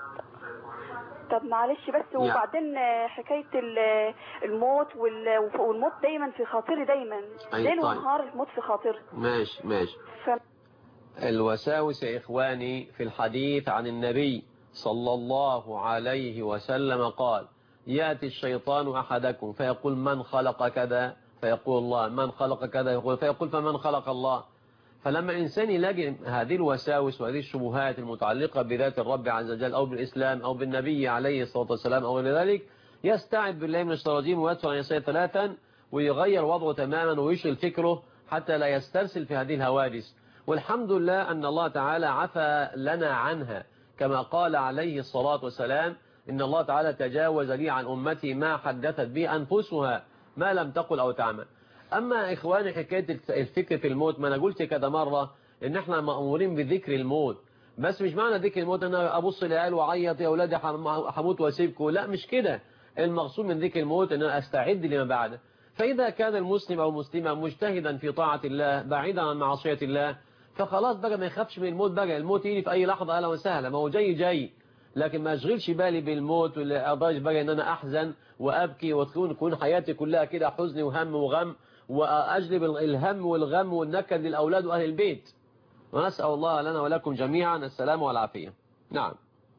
طب معلش بس يعني. وبعدين حكاية الموت والموت دايما في خاطري، دايما ليل ونهار الموت في خاطري. ماشي ماشي. ف... الوساوس يا إخواني في الحديث عن النبي صلى الله عليه وسلم قال يأتي الشيطان أحدكم فيقول من خلق كذا، فيقول الله، من خلق كذا يقول فيقول فمن خلق الله. فلما الإنسان يلاقي هذه الوساوس وهذه الشبهات المتعلقة بذات الرب عز وجل أو بالإسلام أو بالنبي عليه الصلاة والسلام أو غير ذلك، يستعد بالله من الشيطان الرجيم ويدفع عن يسير ثلاثا ويغير وضعه تماما ويشغل فكره حتى لا يسترسل في هذه الحوادث. والحمد لله أن الله تعالى عفى لنا عنها، كما قال عليه الصلاة والسلام إن الله تعالى تجاوز لي عن أمتي ما حدثت به أنفسها ما لم تقل أو تعمل. أما إخواني حكاية الفكر في الموت، ما أنا قلت كذا مرة إن إحنا مأمورين بذكر الموت، بس مش معنى ذكر الموت أن أنا أبص لعيال وعيط يا أولادي حموت وأسيبكم، لا مش كده. المقصود من ذكر الموت أن أنا أستعد لما بعده. فإذا كان المسلم أو المسلمة مجتهدا في طاعة الله بعيدا عن معصية الله فخلاص بقى ما يخافش من الموت، بقى الموت يجي في أي لحظة أهلا وسهلا، ما هو جاي جاي، لكن ما أشغلش بالي بالموت والأضاج بقى إن أنا أحزن وأبكي وتكون تكون حياتي كلها كده حزن وهم وغم وأجلب الهم والغم والنكد للأولاد وأهل البيت. ونسأل الله لنا ولكم جميعا السلام والعافية. نعم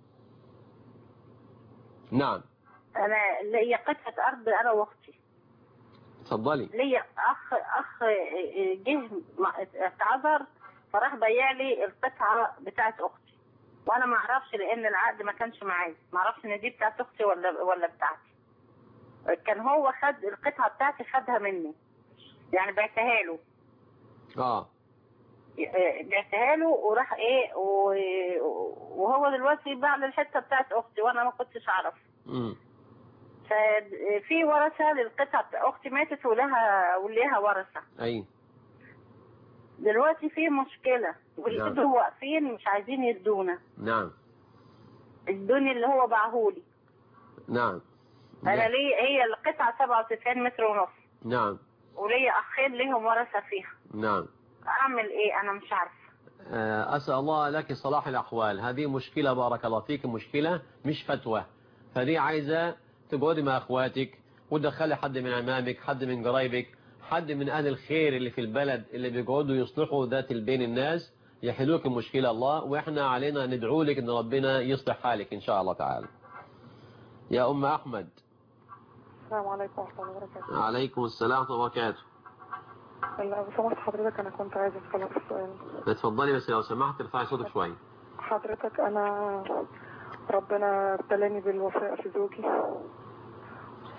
نعم. أنا ليا قطعة أرض أنا وأختي. اتفضلي. ليا أخ أخ جه اتعذر فراح بيع لي القطعة بتاعت أختي، وأنا ما أعرفش لأن العقد ما كانش معايا، ما أعرفش إن دي بتاعت أختي ولا ولا بتاعتي. كان هو خد القطعة بتاعتي خدها مني، يعني بعتها له. اه بعتها له وراح ايه وهو دلوقتي باع لي الحته بتاعت اختي وانا ما كنتش اعرف. امم ففي ورثه للقطعه، اختي ماتت ولها وليها ورثه. ايوه. دلوقتي في مشكله واللي هو واقفين مش عايزين يدونا. نعم. الدنيا اللي هو باعهولي. نعم. انا ليه هي القطعه سبعة وتسعين متر ونص. نعم. وليا اخين ليهم ورثه فيها. نعم. اعمل ايه؟ انا مش عارفه. اسال الله لك صلاح الاحوال. هذه مشكله بارك الله فيك، مشكله مش فتوى، فدي عايزه تقعدي مع اخواتك وتدخلي حد من عمامك، حد من قرايبك، حد من اهل الخير اللي في البلد اللي بيقعدوا يصلحوا ذات بين الناس يحلوك المشكله الله، واحنا علينا ندعو لك ان ربنا يصلح حالك ان شاء الله تعالى. يا ام احمد. السلام عليكم ورحمه الله وبركاته. وعليكم السلام ورحمه الله وبركاته. لو سمحت حضرتك انا كنت عايزه اسالك سؤال. اتفضلي بس لو سمحت ارفعي صوتك شويه. حضرتك انا ربنا ابتلاني بالوفاء في زوجي،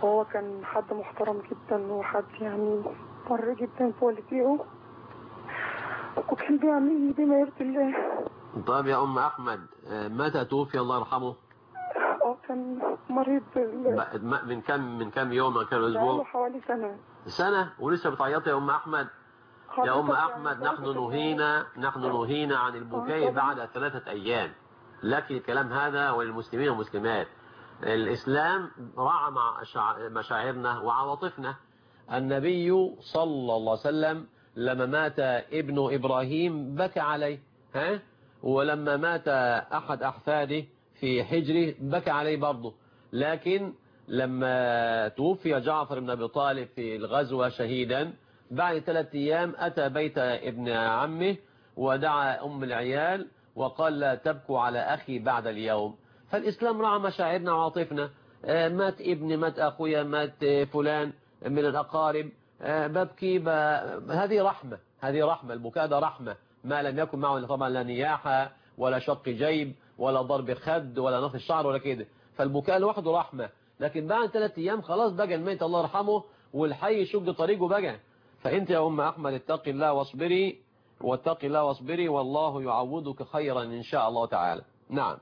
وهو كان حد محترم جدا وحد يعني بر جدا في والديه، وكان بيعمل بما يرضي الله. طيب يا أم أحمد، متى توفي الله يرحمه؟ اه كان مريض من كم من كم يوم من كم أسبوع؟ حوالي سنة. سنة ولسه بتعيطي يا أم أحمد؟ يا أم أحمد نحن نهينا نحن نهينا عن البكاء بعد ثلاثة أيام. لك الكلام هذا وللمسلمين والمسلمات. الإسلام راعى مع مشاعرنا وعواطفنا. النبي صلى الله عليه وسلم لما مات ابن إبراهيم بكى عليه، ها؟ ولما مات أحد أحفاده في حجره بكى عليه برضه. لكن لما توفي جعفر بن أبي طالب في الغزوة شهيدا بعد ثلاثة أيام أتى بيت ابن عمه ودعا أم العيال وقال لا تبكوا على أخي بعد اليوم. فالإسلام راعى مشاعرنا وعاطفنا. مات ابن، مات أخويا، مات فلان من الأقارب، ببكي ب... هذه رحمة، هذه رحمة. البكاء ده رحمة، ما لم يكن معه طبعا لا نياحة ولا شق جيب ولا ضرب خد ولا نفخ الشعر ولا كده. فالبكاء لوحده رحمة. لكن بعد ثلاث أيام خلاص بقى الميت الله يرحمه والحي يشق طريقه بقى. فأنت يا أم أحمد اتقي الله واصبري، واتقي الله واصبري، والله يعوضك خيرا إن شاء الله تعالى. نعم.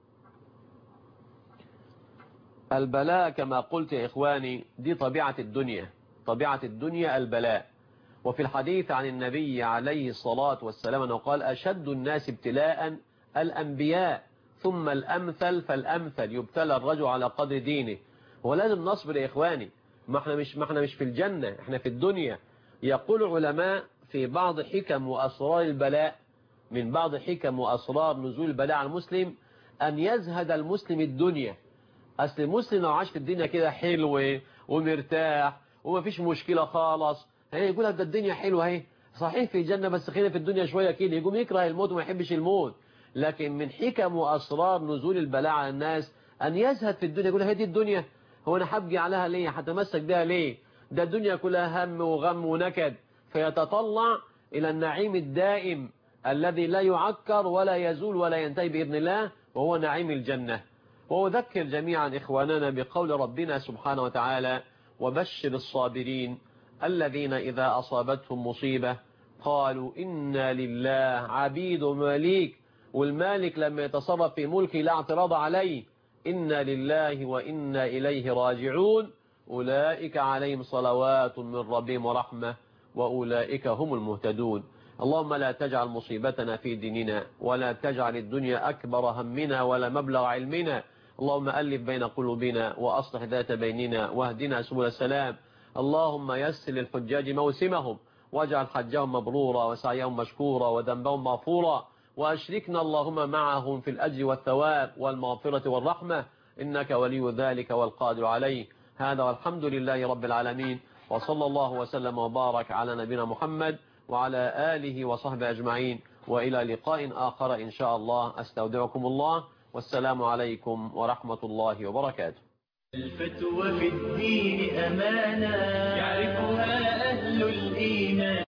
البلاء كما قلت يا إخواني دي طبيعة الدنيا، طبيعة الدنيا البلاء. وفي الحديث عن النبي عليه الصلاة والسلام أنه قال أشد الناس ابتلاء الأنبياء ثم الأمثل فالأمثل، يبتلى الرجل على قدر دينه. ولازم نصبر يا إخواني، ما احنا مش ما احنا مش في الجنة، احنا في الدنيا. يقول العلماء في بعض حكم وأسرار البلاء، من بعض حكم وأسرار نزول البلاء على المسلم أن يزهد المسلم الدنيا. أصل المسلم لو عاش في الدنيا كده حلو ومرتاح وما فيش مشكلة خالص، هي يقول لك ده الدنيا حلوة اهي، صحيح في الجنة بس خلينا في الدنيا شوية كده، يقوم يكره الموت وما يحبش الموت. لكن من حكم وأسرار نزول البلاء على الناس أن يزهد في الدنيا، يقول هي دي الدنيا، هو أنا هبقي عليها ليه، هتمسك بها ليه، ده الدنيا كلها هم وغم ونكد. فيتطلع إلى النعيم الدائم الذي لا يعكر ولا يزول ولا ينتهي بإذن الله، وهو نعيم الجنة. وأذكر جميعا إخواننا بقول ربنا سبحانه وتعالى وبشر الصابرين الذين إذا أصابتهم مصيبة قالوا إنا لله عبيد مالك، والمالك لما يتصرف في ملكه لا اعتراض عليه، إنا لله وإنا إليه راجعون، أولئك عليهم صلوات من ربهم ورحمة وأولئك هم المهتدون. اللهم لا تجعل مصيبتنا في ديننا، ولا تجعل الدنيا أكبر همنا ولا مبلغ علمنا. اللهم ألف بين قلوبنا وأصلح ذات بيننا واهدنا سبل السلام. اللهم يسر للحجاج موسمهم واجعل حجهم مبرورا وسعيهم مشكورا وذنبهم مغفورا، وأشركنا اللهم معهم في الأجر والثواب والمغفرة والرحمة، إنك ولي ذلك والقادر عليه. هذا والحمد لله رب العالمين، وصلى الله وسلم وبارك على نبينا محمد وعلى آله وصحبه أجمعين، وإلى لقاء آخر إن شاء الله. أستودعكم الله، والسلام عليكم ورحمة الله وبركاته. الفتوى في الدين أمانة يعرفها أهل الإيمان.